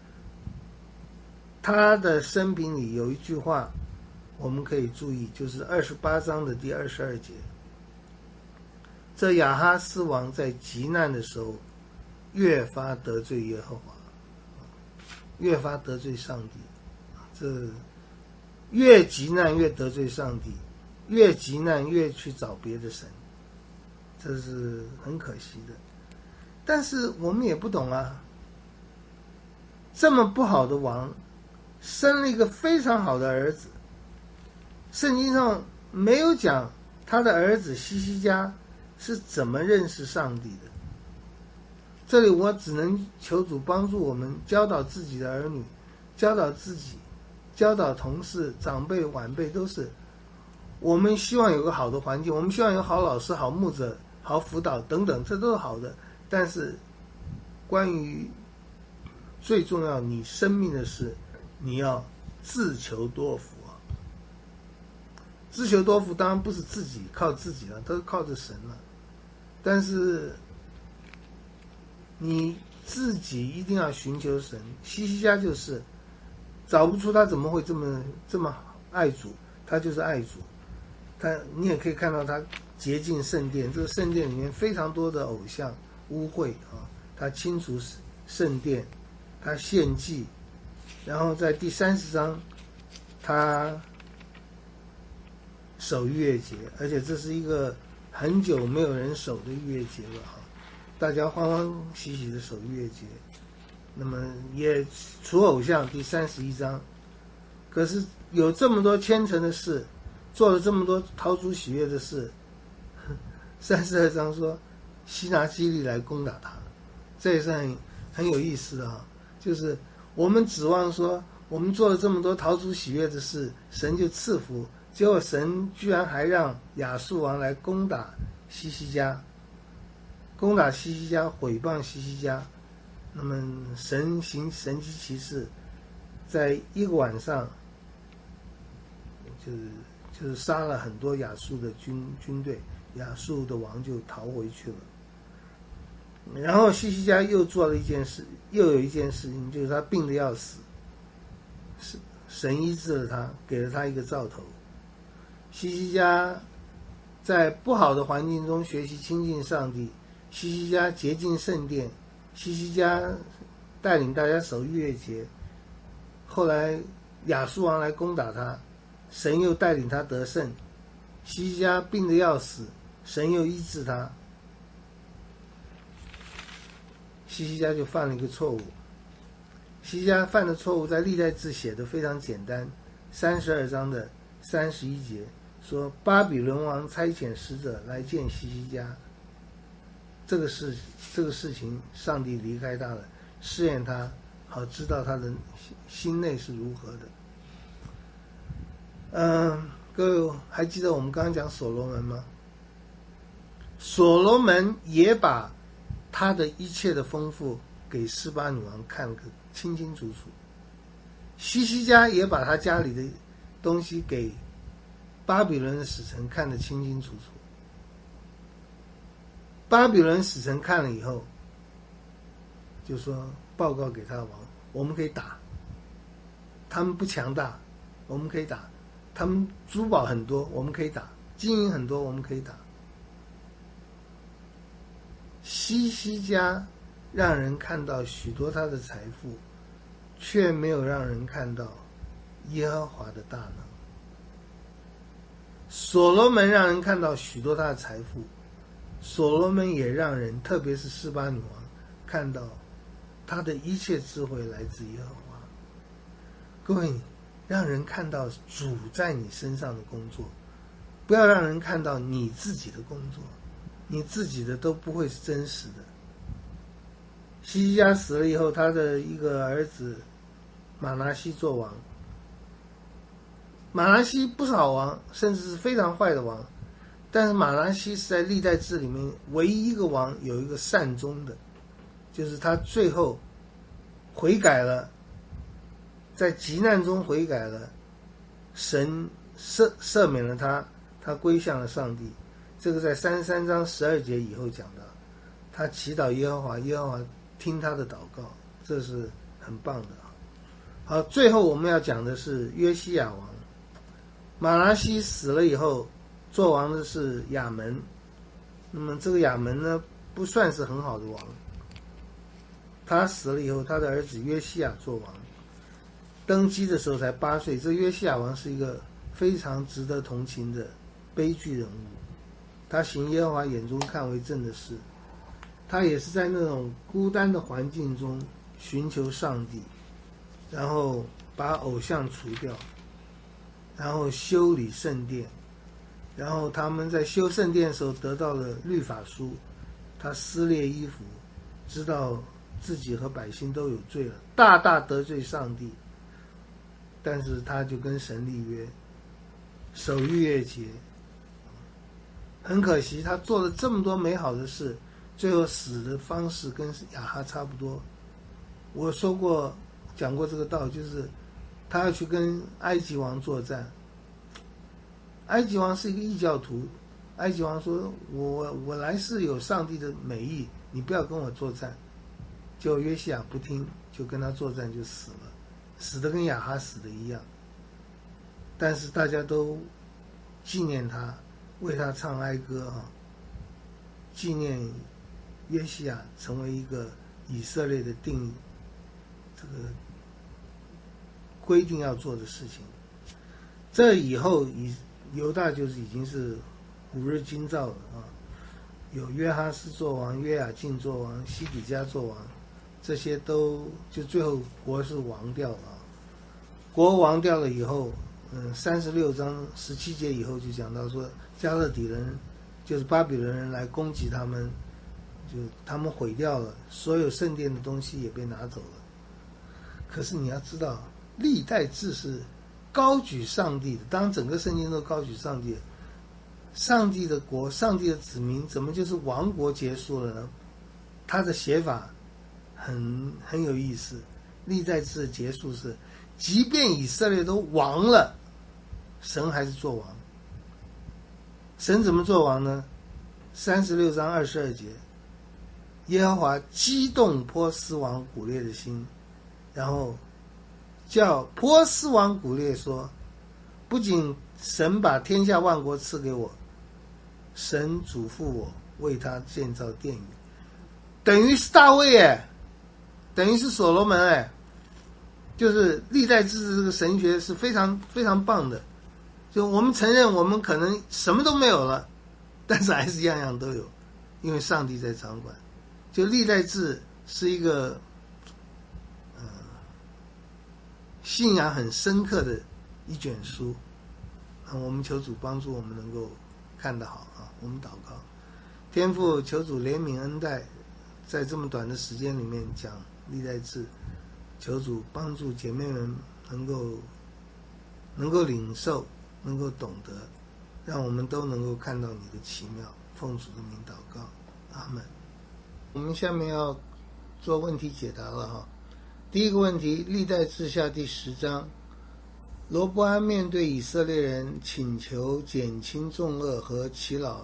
他的生平里有一句话我们可以注意，就是二十八章的第二十二节，这亚哈斯王在极难的时候越发得罪耶和华，越发得罪上帝。这越极难越得罪上帝，越极难越去找别的神，这是很可惜的。但是我们也不懂啊，这么不好的王， 生了一个非常好的儿子。圣经上没有讲他的儿子西西家是怎么认识上帝的。这里我只能求主帮助我们教导自己的儿女，教导自己，教导同事、长辈、晚辈，都是我们希望有个好的环境，我们希望有好老师、好牧者、好辅导等等，这都是好的。但是关于最重要你生命的事，你要自求多福啊！自求多福当然不是自己靠自己了，都是靠着神了。但是你自己一定要寻求神。西西家就是找不出他怎么会这么这么爱主，他就是爱主。他你也可以看到他洁净圣殿，这个圣殿里面非常多的偶像污秽啊，他清除圣殿，他献祭，然后在第三十章他守逾越节，而且这是一个很久没有人守的逾越节了啊，大家欢欢喜喜的守逾越节。那么也除偶像，第三十一章。可是有这么多虔诚的事，做了这么多讨主喜悦的事，三十二章说西拿基利来攻打他，这也是很很有意思的啊。就是我们指望说我们做了这么多讨主喜悦的事，神就赐福，结果神居然还让亚述王来攻打西西家，攻打西西家，毁谤西西家。那么神行神迹奇事，在一个晚上就是就是杀了很多亚述的军军队，亚述的王就逃回去了。然后西西家又做了一件事，又有一件事情，就是他病得要死，神医治了他，给了他一个兆头。西西家在不好的环境中学习亲近上帝，西西家洁净圣殿，西西家带领大家守逾越节。后来亚述王来攻打他，神又带领他得胜。西西家病得要死，神又医治他。西西家就犯了一个错误。西西家犯的错误在历代志写的非常简单，三十二章的三十一节说，巴比伦王差遣使者来见西西家。这个事这个事情，上帝离开他了，试验他，好知道他的心内是如何的。嗯，各位还记得我们刚刚讲所罗门吗？所罗门也把他的一切的丰富给示巴女王看个清清楚楚，西西家也把他家里的东西给巴比伦的使臣看得清清楚楚。巴比伦使臣看了以后，就说报告给他的王，我们可以打，他们不强大，我们可以打，他们珠宝很多，我们可以打，金银很多，我们可以打。西西家让人看到许多他的财富，却没有让人看到耶和华的大能。所罗门让人看到许多他的财富，所罗门也让人，特别是示巴女王，看到他的一切智慧来自耶和华。各位，让人看到主在你身上的工作，不要让人看到你自己的工作，你自己的都不会是真实的。西西家死了以后，他的一个儿子马拿西做王。马拿西不是好王，甚至是非常坏的王，但是马拿西是在历代志里面唯一一个王有一个善终的，就是他最后悔改了，在急难中悔改了，神赦赦免了他，他归向了上帝。这个在三十三章十二节以后讲到，他祈祷耶和华，耶和华听他的祷告，这是很棒的。好，最后我们要讲的是约西亚王。马拿西死了以后，做王的是亚门。那么这个亚门呢，不算是很好的王。他死了以后，他的儿子约西亚做王，登基的时候才八岁。这约西亚王是一个非常值得同情的悲剧人物。他行耶和华眼中看为正的事，他也是在那种孤单的环境中寻求上帝，然后把偶像除掉，然后修理圣殿，然后他们在修圣殿的时候得到了律法书，他撕裂衣服，知道自己和百姓都有罪了，大大得罪上帝。但是他就跟神立约，守逾越节。很可惜，他做了这么多美好的事，最后死的方式跟亚哈差不多。我说过，讲过这个道，就是他要去跟埃及王作战。埃及王是一个异教徒，埃及王说：“我我来是有上帝的美意，你不要跟我作战。”结果约西亚不听，就跟他作战，就死了。死的跟亚哈死的一样，但是大家都纪念他，为他唱哀歌啊，纪念约西亚成为一个以色列的定这个规定要做的事情。这以后以犹大就是已经是古日今照了啊，有约哈斯做王，约雅敬做王，西底家做王。这些都就最后国是亡掉了啊，国亡掉了以后，嗯，三十六章十七节以后就讲到说，加勒底人就是巴比伦人来攻击他们，就他们毁掉了所有圣殿的东西也被拿走了。可是你要知道，历代志是高举上帝的，当整个圣经都高举上帝的，上帝的国，上帝的子民，怎么就是亡国结束了呢？他的写法很很有意思，历代志的结束是，即便以色列都亡了，神还是做王。神怎么做王呢？三十六章二十二节，耶和华激动波斯王古列的心，然后叫波斯王古列说，不仅神把天下万国赐给我，神嘱咐我为他建造殿宇，等于是大卫哎，等于是所罗门哎，就是历代志这个神学是非常非常棒的。就我们承认我们可能什么都没有了，但是还是样样都有，因为上帝在掌管。就历代志是一个呃信仰很深刻的一卷书，嗯，我们求主帮助我们能够看得好啊。我们祷告，天父，求主怜悯恩待，在这么短的时间里面讲历代志，求主帮助姐妹们能够能够领受，能够懂得，让我们都能够看到你的奇妙。奉主的名祷告，阿们。我们下面要做问题解答了哈。第一个问题，历代志下第十章，罗波安面对以色列人请求减轻重恶和耆老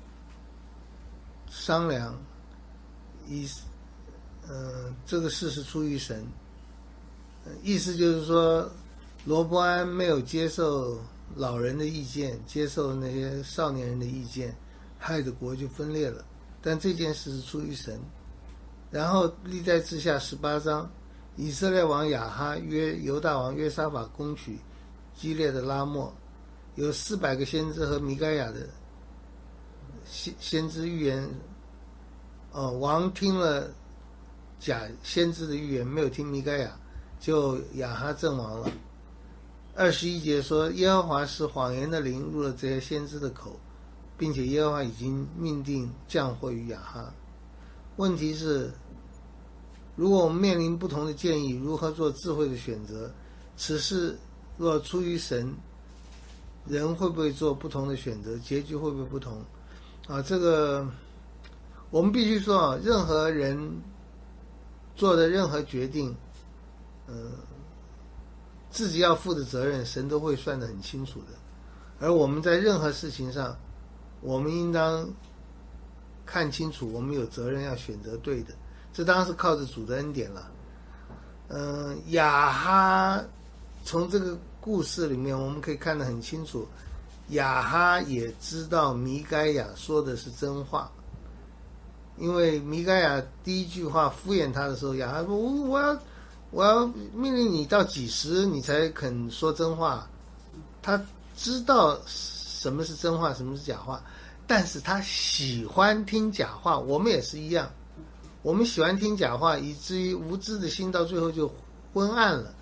商量，以呃这个事是出于神，意思就是说罗波安没有接受老人的意见，接受那些少年人的意见，害得国就分裂了。但这件事是出于神。然后历代志下十八章，以色列王亚哈约犹大王约沙法攻取基列的拉末，有四百个先知和弥该亚的先先知预言。哦，王听了假先知的预言，没有听弥该亚，就亚哈阵亡了。二十一节说，耶和华使谎言的灵入了这些先知的口，并且耶和华已经命定降祸于亚哈。问题是，如果我们面临不同的建议，如何做智慧的选择？此事若出于神，人会不会做不同的选择？结局会不会不同？啊，这个我们必须说啊，任何人做的任何决定，呃，自己要负的责任，神都会算得很清楚的。而我们在任何事情上，我们应当看清楚，我们有责任要选择对的。这当然是靠着主的恩典了。嗯、呃，亚哈从这个故事里面我们可以看得很清楚，亚哈也知道弥该亚说的是真话。因为弥该亚第一句话敷衍他的时候，亚哈说：“我我要我要命令你到几时你才肯说真话？”他知道什么是真话，什么是假话，但是他喜欢听假话。我们也是一样，我们喜欢听假话，以至于无知的心到最后就昏暗了。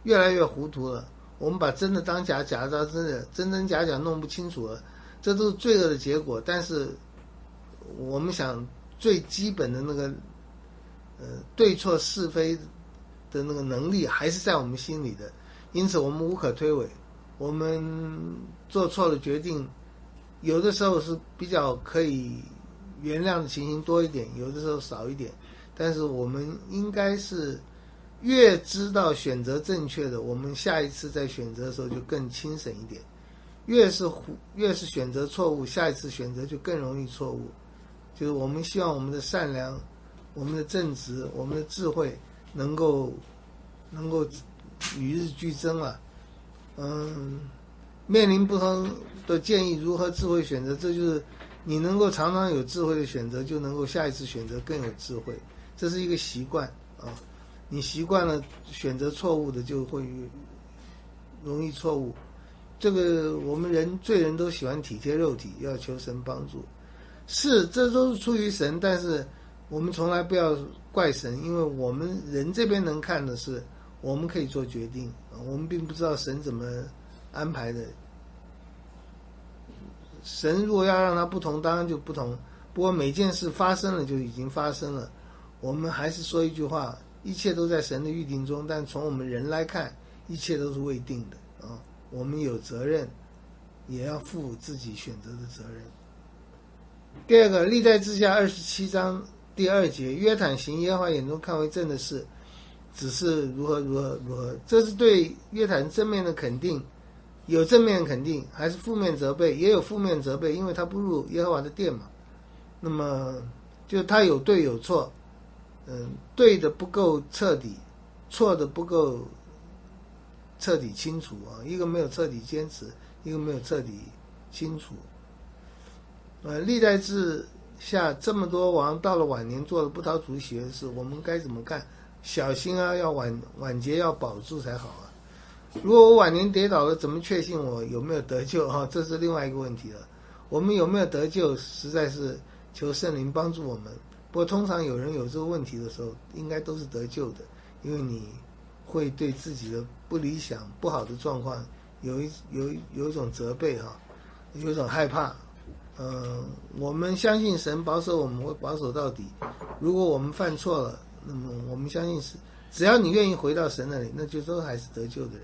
越来越糊涂了。我们把真的当假，假的当真的，真真假假弄不清楚了，这都是罪恶的结果。但是我们想最基本的那个呃对错是非的那个能力还是在我们心里的，因此我们无可推诿。我们做错了决定，有的时候是比较可以原谅的情形多一点，有的时候少一点，但是我们应该是越知道选择正确的，我们下一次在选择的时候就更轻省一点。越是越是选择错误，下一次选择就更容易错误。就是我们希望我们的善良、我们的正直、我们的智慧能够能够与日俱增啊。嗯，面临不同的建议，如何智慧选择，这就是你能够常常有智慧的选择，就能够下一次选择更有智慧。这是一个习惯啊。你习惯了选择错误的，就会容易错误。这个我们人罪人都喜欢体贴肉体，要求神帮助。是，这都是出于神，但是我们从来不要怪神，因为我们人这边能看的是我们可以做决定，我们并不知道神怎么安排的。神如果要让它不同，当然就不同。不过每件事发生了就已经发生了，我们还是说一句话，一切都在神的预定中，但从我们人来看，一切都是未定的啊。我们有责任，也要负自己选择的责任。第二个，历代志下二十七章第二节，约坦行耶和华眼中看为正的事，只是如何如何如何，这是对约坦正面的肯定，有正面肯定，还是负面责备？也有负面责备，因为他不入耶和华的殿嘛。那么就他有对有错，嗯，对的不够彻底，错的不够彻底清楚啊，一个没有彻底坚持，一个没有彻底清楚。呃，历代志下这么多王，到了晚年做了不讨主喜悦的事，我们该怎么干？小心啊，要晚晚节要保住才好啊。如果我晚年跌倒了，怎么确信我有没有得救啊？这是另外一个问题了。我们有没有得救，实在是求圣灵帮助我们。不过通常有人有这个问题的时候，应该都是得救的，因为你会对自己的不理想、不好的状况有一有有一种责备哈、啊，有一种害怕。呃，我们相信神保守我们会保守到底。如果我们犯错了，那么我们相信是，只要你愿意回到神那里，那就都还是得救的人。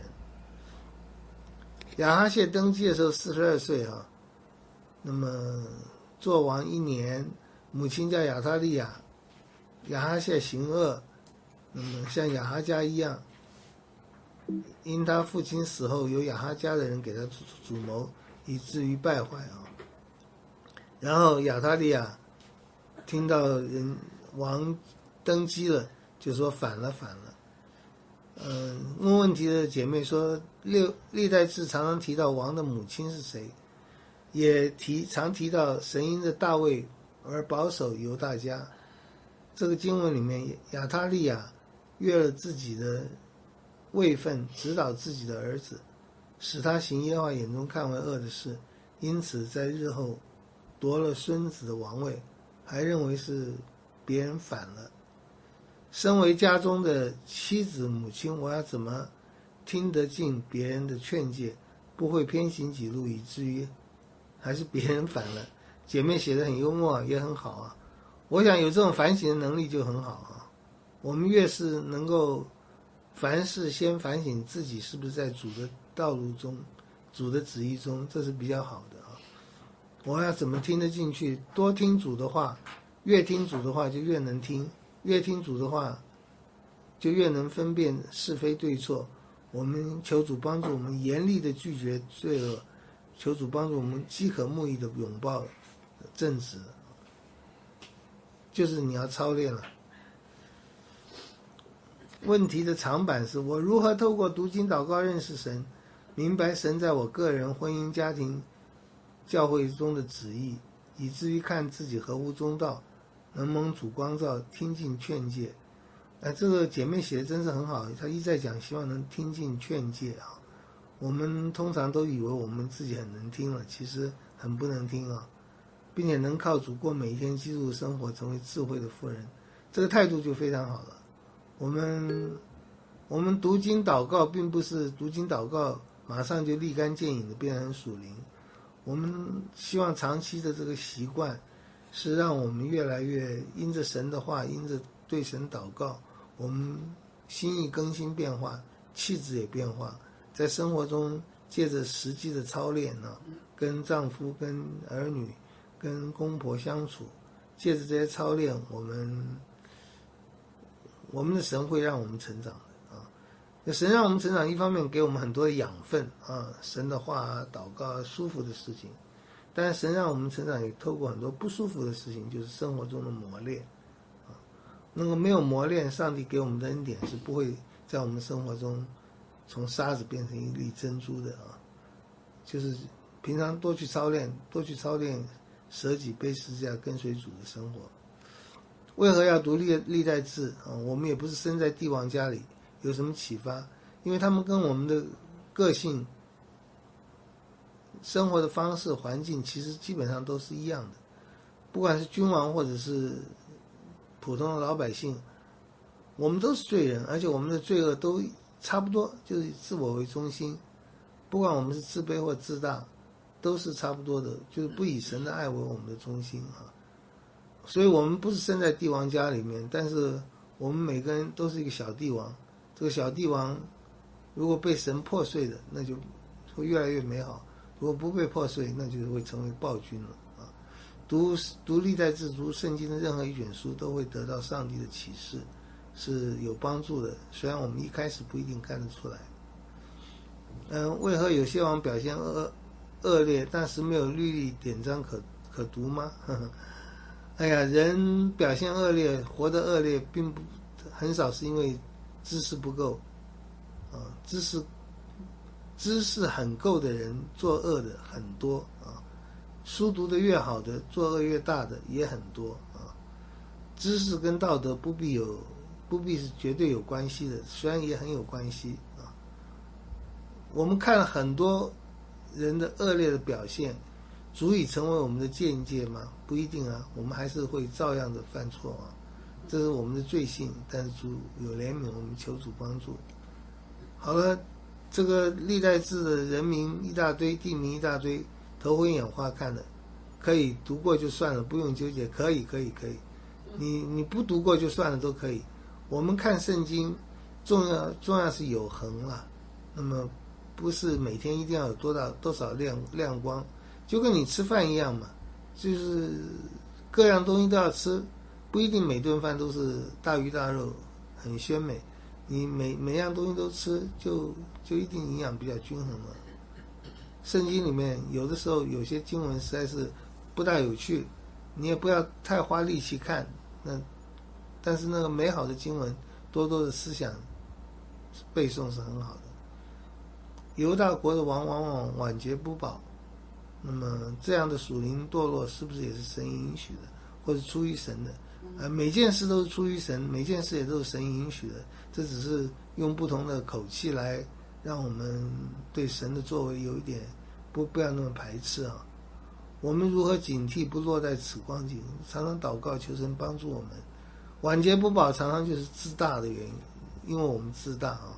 亚哈谢登基的时候四十二岁哈，那么做王一年，母亲叫亚他利亚。亚哈谢行恶，那么像亚哈家一样，因他父亲死后，有亚哈家的人给他主主谋，以至于败坏啊。然后亚他利亚听到人王登基了，就说反了反了。嗯、呃，问问题的姐妹说，历历代志常常提到王的母亲是谁，也提常提到神因着大卫而保守犹大家。这个经文里面，亚他利亚越了自己的位分，指导自己的儿子，使他行耶和华眼中看为恶的事，因此在日后夺了孙子的王位，还认为是别人反了。身为家中的妻子母亲，我要怎么听得进别人的劝诫，不会偏行己路，以至于还是别人反了？姐妹写得很幽默，也很好啊。我想有这种反省的能力就很好啊。我们越是能够凡事先反省自己是不是在主的道路中、主的旨意中，这是比较好的啊。我要怎么听得进去？多听主的话，越听主的话就越能听，越听主的话就越能分辨是非对错。我们求主帮助我们严厉的拒绝罪恶，求主帮助我们饥渴慕义的拥抱正直。就是你要操练了。问题的长板是，我如何透过读经祷告认识神，明白神在我个人、婚姻、家庭、教会中的旨意，以至于看自己合乎中道，能蒙主光照，听进劝诫。哎，这个姐妹写的真是很好，她一再讲希望能听进劝诫啊。我们通常都以为我们自己很能听了，其实很不能听啊，并且能靠主过每一天基督的生活，成为智慧的妇人，这个态度就非常好了。我们我们读经祷告，并不是读经祷告马上就立竿见影的变成属灵。我们希望长期的这个习惯，是让我们越来越因着神的话，因着对神祷告，我们心意更新变化，气质也变化，在生活中借着实际的操练呢，跟丈夫、跟儿女、跟公婆相处，借着这些操练，我们我们的神会让我们成长的啊。神让我们成长，一方面给我们很多的养分啊，神的话啊、祷告啊、舒服的事情，但是神让我们成长也透过很多不舒服的事情，就是生活中的磨练啊。那个没有磨练，上帝给我们的恩典是不会在我们生活中从沙子变成一粒珍珠的啊。就是平常多去操练，多去操练舍己背十字架跟随主的生活。为何要读历历代志啊？我们也不是生在帝王家里，有什么启发？因为他们跟我们的个性、生活的方式、环境其实基本上都是一样的。不管是君王或者是普通的老百姓，我们都是罪人，而且我们的罪恶都差不多，就是以自我为中心。不管我们是自卑或自大，都是差不多的，就是不以神的爱为我们的中心啊。所以我们不是生在帝王家里面，但是我们每个人都是一个小帝王。这个小帝王如果被神破碎的，那就会越来越美好；如果不被破碎，那就会成为暴君了啊！读读历代志、读圣经的任何一卷书，都会得到上帝的启示，是有帮助的。虽然我们一开始不一定看得出来。嗯，为何有些王表现恶恶劣，但是没有律例典章可可读吗？呵呵哎呀，人表现恶劣，活得恶劣，并不很少是因为知识不够啊，知识知识很够的人作恶的很多啊，书读得越好的作恶越大的也很多啊。知识跟道德不必有不必是绝对有关系的，虽然也很有关系啊。我们看了很多人的恶劣的表现，足以成为我们的见解吗？不一定啊，我们还是会照样的犯错啊，这是我们的罪性。但是主有怜悯，我们求主帮助。好了，这个历代志的人名一大堆，地名一大堆，头昏眼花看的，可以读过就算了，不用纠结，可以可以可以，你你不读过就算了都可以。我们看圣经，重要重要是有恒了，那么不是每天一定要有多大多少亮亮光。就跟你吃饭一样嘛，就是各样东西都要吃，不一定每顿饭都是大鱼大肉很鲜美，你每每样东西都吃，就就一定营养比较均衡了。圣经里面有的时候有些经文实在是不大有趣，你也不要太花力气看，那但是那个美好的经文，多多的思想背诵是很好的。犹大国的王往往晚节不保，那么这样的属灵堕落是不是也是神允许的，或者出于神的？呃，每件事都是出于神，每件事也都是神允许的，这只是用不同的口气来让我们对神的作为有一点不不要那么排斥啊。我们如何警惕不落在此光景？常常祷告求神帮助我们。晚节不保常常就是自大的原因，因为我们自大啊。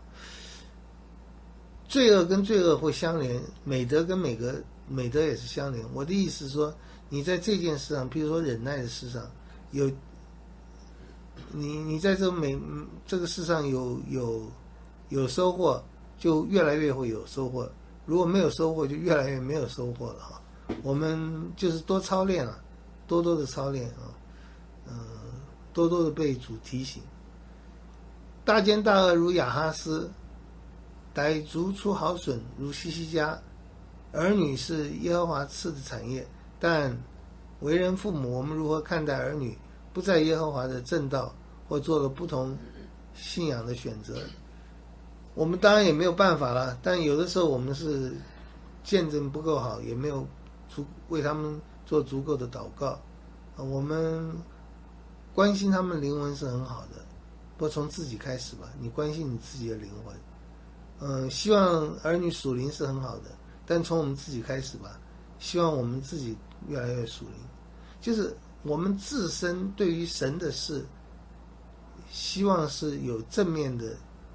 罪恶跟罪恶会相连，美德跟美德美德也是相连。我的意思是说，你在这件事上，譬如说忍耐的事上，有你你在这美这个世上有有有收获，就越来越会有收获；如果没有收获，就越来越没有收获了哈。我们就是多操练啊，多多的操练啊，嗯、呃，多多的被主提醒。大奸大恶如亚哈斯，歹族出好笋如西西家。儿女是耶和华赐的产业，但为人父母，我们如何看待儿女不在耶和华的正道，或做了不同信仰的选择？我们当然也没有办法了，但有的时候我们是见证不够好，也没有足为他们做足够的祷告。我们关心他们灵魂是很好的，不过从自己开始吧，你关心你自己的灵魂。嗯，希望儿女属灵是很好的，但从我们自己开始吧，希望我们自己越来越属灵，就是我们自身对于神的事，希望是有正面的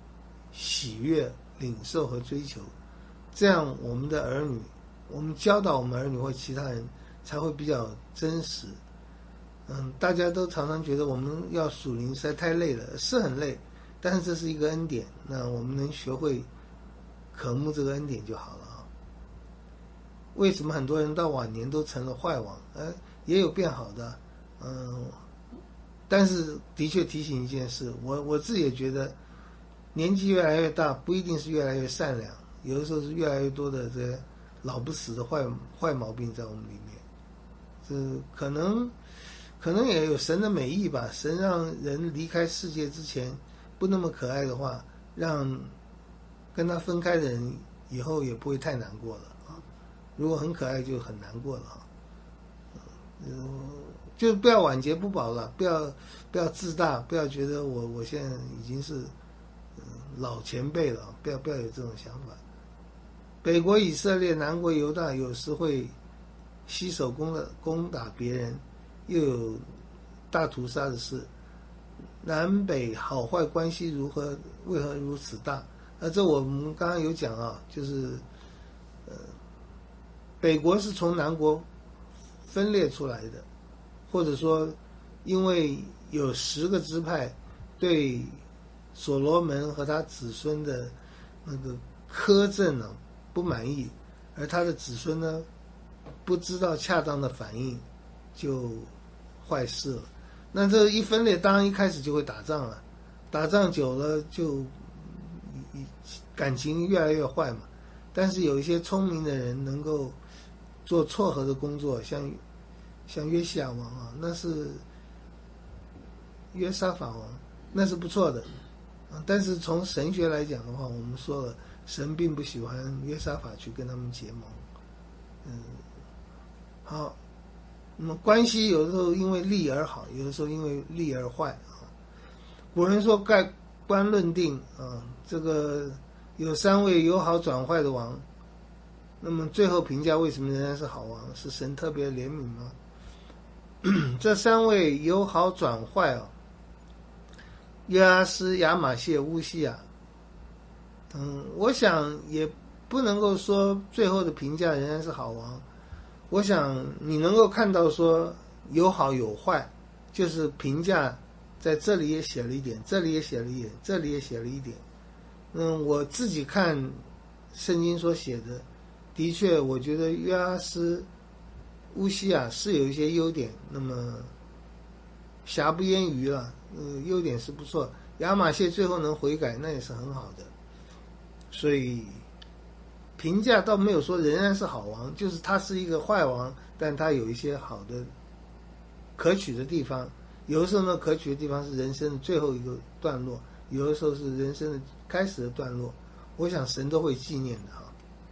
喜悦、领受和追求，这样我们的儿女，我们教导我们儿女或其他人才会比较真实。嗯，大家都常常觉得我们要属灵实在太累了，是很累，但是这是一个恩典，那我们能学会渴慕这个恩典就好了啊。为什么很多人到晚年都成了坏王？呃，也有变好的，嗯，但是的确提醒一件事，我我自己也觉得，年纪越来越大，不一定是越来越善良，有的时候是越来越多的这些老不死的坏坏毛病在我们里面。这可能可能也有神的美意吧，神让人离开世界之前不那么可爱的话，让跟他分开的人以后也不会太难过了啊。如果很可爱就很难过了啊。嗯，就不要晚节不保了，不要不要自大，不要觉得我我现在已经是、嗯、老前辈了，不要不要有这种想法。北国以色列，南国犹大有时会携手攻打攻打别人，又有大屠杀的事，南北好坏关系如何？为何如此大？那这我们刚刚有讲啊，就是呃，北国是从南国分裂出来的，或者说因为有十个支派对所罗门和他子孙的那个苛政呢不满意，而他的子孙呢不知道恰当的反应，就坏事了。那这一分裂，当然一开始就会打仗了，打仗久了就感情越来越坏嘛。但是有一些聪明的人能够做撮合的工作，像像约西亚王啊，那是约沙法王，那是不错的。但是从神学来讲的话，我们说了，神并不喜欢约沙法去跟他们结盟。嗯，好，那么关系有的时候因为利而好，有的时候因为利而坏啊。古人说盖棺论定啊，这个有三位由好转坏的王，那么最后评价为什么仍然是好王？是神特别怜悯吗？这三位由好转坏啊，约阿斯、亚玛谢、乌西亚，嗯，我想也不能够说最后的评价仍然是好王。我想你能够看到说有好有坏，就是评价在这里也写了一点，这里也写了一点，这里也写了一点。嗯，我自己看圣经所写的，的确我觉得约阿斯、乌西亚是有一些优点，那么瑕不掩瑜了，呃，优点是不错。亚玛谢最后能悔改，那也是很好的。所以评价倒没有说仍然是好王，就是他是一个坏王，但他有一些好的可取的地方。有的时候呢，可取的地方是人生的最后一个段落，有的时候是人生的开始的段落。我想神都会纪念的哈。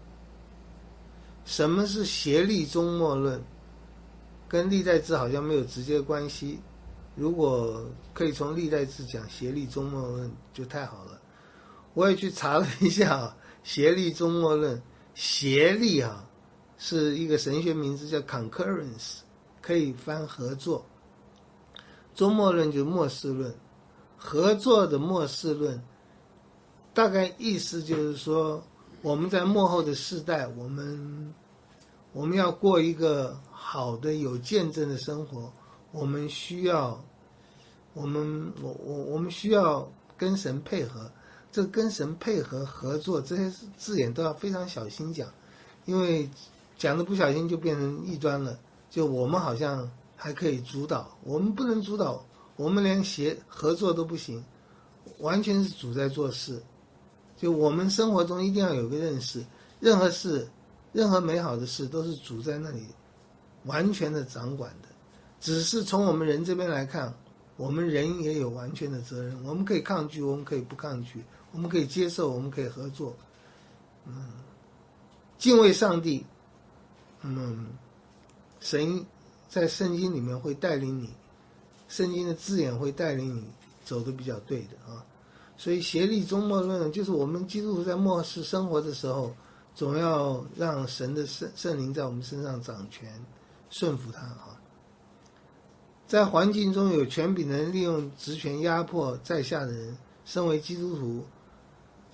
什么是协力终末论？跟历代志好像没有直接关系。如果可以从历代志讲协力终末论就太好了。我也去查了一下啊，协力终末论，协力啊是一个神学名字叫 concurrence， 可以翻合作。终末论就是末世论，合作的末世论，大概意思就是说，我们在末后的世代，我们我们要过一个好的有见证的生活，我们需要，我们我我我们需要跟神配合。这跟神配合合作这些字眼都要非常小心讲，因为讲的不小心就变成异端了。就我们好像还可以主导，我们不能主导，我们连协合作都不行，完全是主在做事。就我们生活中一定要有个认识，任何事，任何美好的事都是主在那里完全的掌管的。只是从我们人这边来看，我们人也有完全的责任，我们可以抗拒，我们可以不抗拒，我们可以接受，我们可以合作。嗯，敬畏上帝，嗯，神在圣经里面会带领你，圣经的字眼会带领你走得比较对的啊。所以协力终末论就是我们基督徒在末世生活的时候，总要让神的圣圣灵在我们身上掌权，顺服他啊。在环境中有权柄的人利用职权压迫在下的人，身为基督徒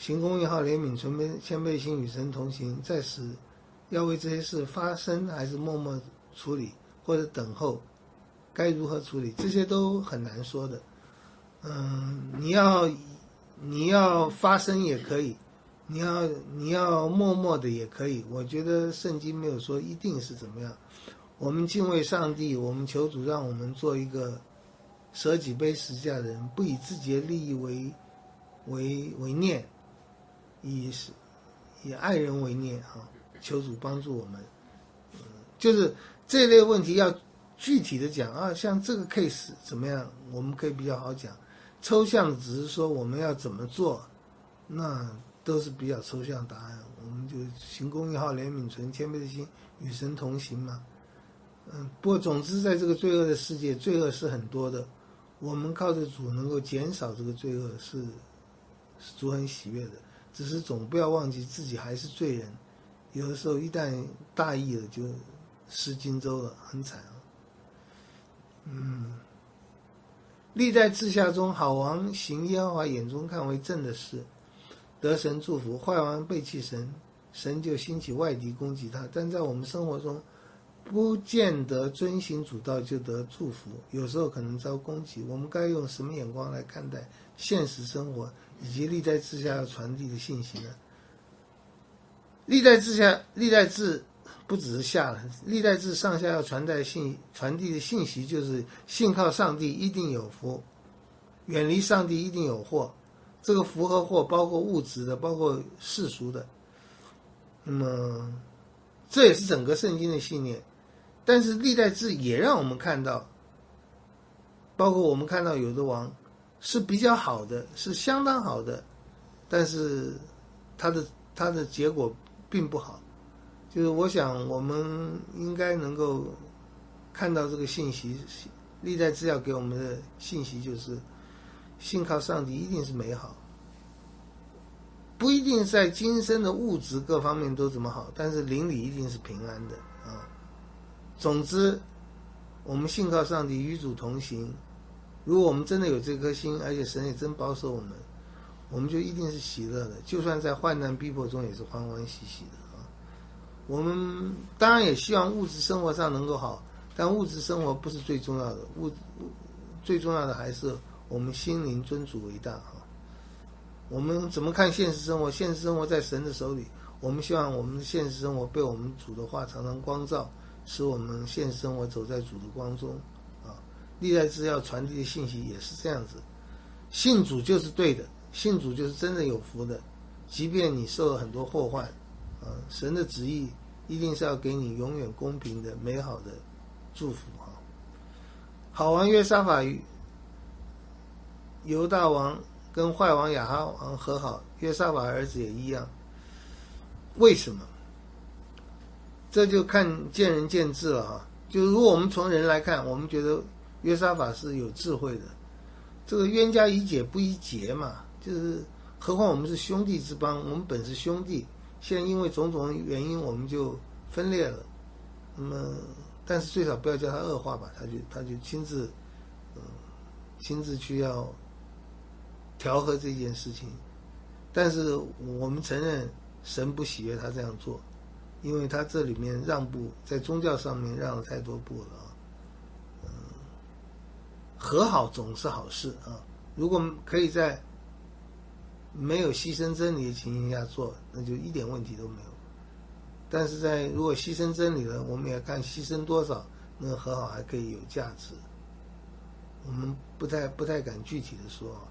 行公义、好怜悯、存卑谦卑心，与神同行，在时要为这些事发生，还是默默处理，或者等候，该如何处理，这些都很难说的。嗯，你要你要发生也可以，你要你要默默的也可以。我觉得圣经没有说一定是怎么样。我们敬畏上帝，我们求主让我们做一个舍己背十字架的人，不以自己的利益为为为念，以以爱人为念啊！求主帮助我们。嗯，就是这类问题要具体的讲啊，像这个 case 怎么样，我们可以比较好讲。抽象的只是说我们要怎么做，那都是比较抽象答案。我们就行公义、好怜悯、存谦卑的心，与神同行嘛。嗯，不过总之在这个罪恶的世界，罪恶是很多的。我们靠着主能够减少这个罪恶是，是主很喜悦的。只是总不要忘记自己还是罪人，有的时候一旦大意了就失荆州了，很惨啊。嗯，历代志下中，好王行耶和华眼中看为正的事，得神祝福；坏王背弃神，神就兴起外敌攻击他。但在我们生活中，不见得遵行主道就得祝福，有时候可能遭攻击。我们该用什么眼光来看待现实生活以及历代志下要传递的信息呢？历代志下，历代志不只是下了，历代志上下要传递信传递的信息就是信靠上帝一定有福，远离上帝一定有祸。这个福和祸包括物质的，包括世俗的。那么这也是整个圣经的信念。但是历代志也让我们看到，包括我们看到有的王是比较好的，是相当好的，但是他的他的结果并不好。就是我想我们应该能够看到这个信息，历代志要给我们的信息就是信靠上帝一定是美好，不一定在今生的物质各方面都怎么好，但是灵里一定是平安的啊。总之我们信靠上帝，与主同行，如果我们真的有这颗心，而且神也真保守我们，我们就一定是喜乐的，就算在患难逼迫中也是欢欢喜喜的啊。我们当然也希望物质生活上能够好，但物质生活不是最重要的，物最重要的还是我们心灵尊主为大啊。我们怎么看现实生活？现实生活在神的手里，我们希望我们的现实生活被我们主的话常常光照，使我们现实生活走在主的光中啊。历代志要传递的信息也是这样子，信主就是对的，信主就是真的有福的，即便你受了很多祸患啊，神的旨意一定是要给你永远公平的美好的祝福啊。好王约沙法与犹大王跟坏王亚哈王和好，约沙法儿子也一样。为什么？这就看见仁见智了哈。就是如果我们从人来看，我们觉得约沙法是有智慧的，这个冤家宜解不宜结嘛，就是何况我们是兄弟之邦，我们本是兄弟，现在因为种种原因我们就分裂了。那么，但是最少不要叫他恶化吧，他就他就亲自，嗯，亲自去要调和这件事情。但是我们承认神不喜悦他这样做，因为他这里面让步，在宗教上面让了太多步了啊。嗯，和好总是好事啊，如果可以在没有牺牲真理的情形下做，那就一点问题都没有。但是在如果牺牲真理了，我们也看牺牲多少，那个和好还可以有价值。我们不太不太敢具体的说啊。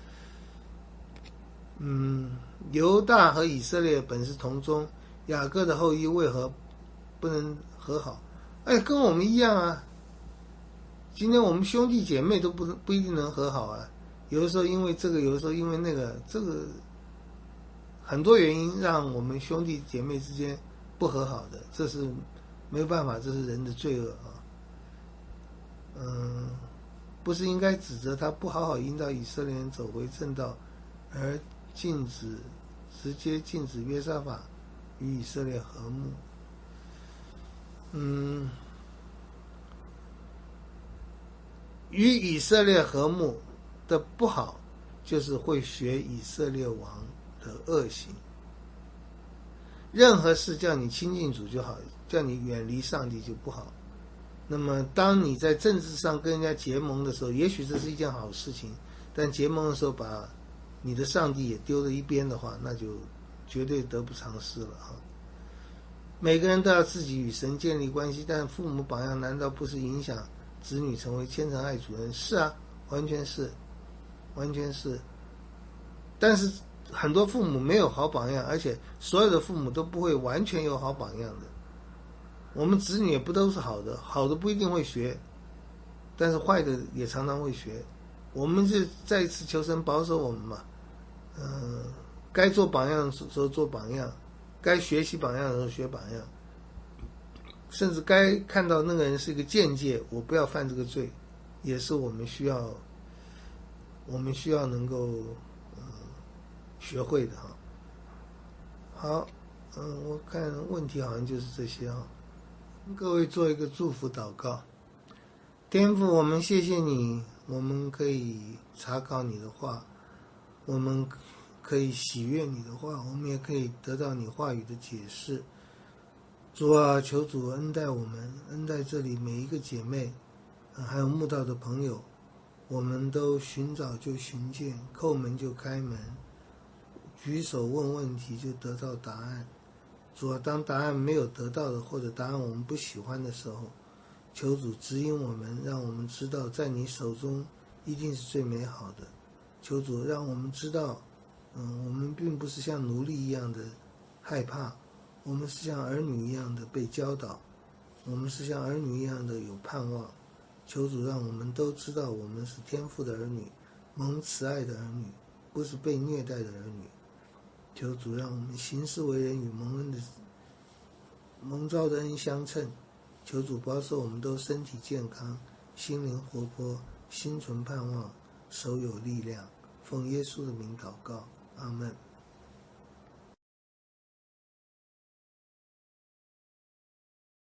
嗯，犹大和以色列本是同宗，雅各的后裔为何不能和好？哎，跟我们一样啊。今天我们兄弟姐妹都不不一定能和好啊。有的时候因为这个，有的时候因为那个，这个很多原因让我们兄弟姐妹之间不和好的，这是没有办法，这是人的罪恶啊。嗯，不是应该指责他不好好引导以色列人走回正道，而禁止直接禁止约沙法与以色列和睦。嗯，与以色列和睦的不好，就是会学以色列王的恶行。任何事叫你亲近主就好，叫你远离上帝就不好。那么当你在政治上跟人家结盟的时候，也许这是一件好事情，但结盟的时候把你的上帝也丢在一边的话，那就绝对得不偿失了啊！每个人都要自己与神建立关系，但父母榜样难道不是影响子女成为虔诚爱主人？是啊，完全是，完全是。但是很多父母没有好榜样，而且所有的父母都不会完全有好榜样的。我们子女也不都是好的，好的不一定会学，但是坏的也常常会学。我们就再一次求神保守我们嘛，嗯、呃，该做榜样的时候做榜样，该学习榜样的时候学榜样，甚至该看到那个人是一个鉴戒，我不要犯这个罪，也是我们需要，我们需要能够呃学会的哈。好，嗯，我看问题好像就是这些哈。各位做一个祝福祷告。天父，我们谢谢你，我们可以查考你的话，我们可以喜悦你的话，我们也可以得到你话语的解释。主啊，求主恩待我们，恩待这里每一个姐妹，还有慕道的朋友，我们都寻找就寻见，叩门就开门，举手问问题就得到答案。主啊，当答案没有得到的，或者答案我们不喜欢的时候，求主指引我们，让我们知道在你手中一定是最美好的。求主让我们知道，嗯，我们并不是像奴隶一样的害怕，我们是像儿女一样的被教导，我们是像儿女一样的有盼望。求主让我们都知道我们是天父的儿女，蒙慈爱的儿女，不是被虐待的儿女。求主让我们行事为人与蒙恩的蒙召的恩相称。求主保守我们都身体健康，心灵活泼，心存盼望，手有力量。奉耶稣的名祷告，阿们。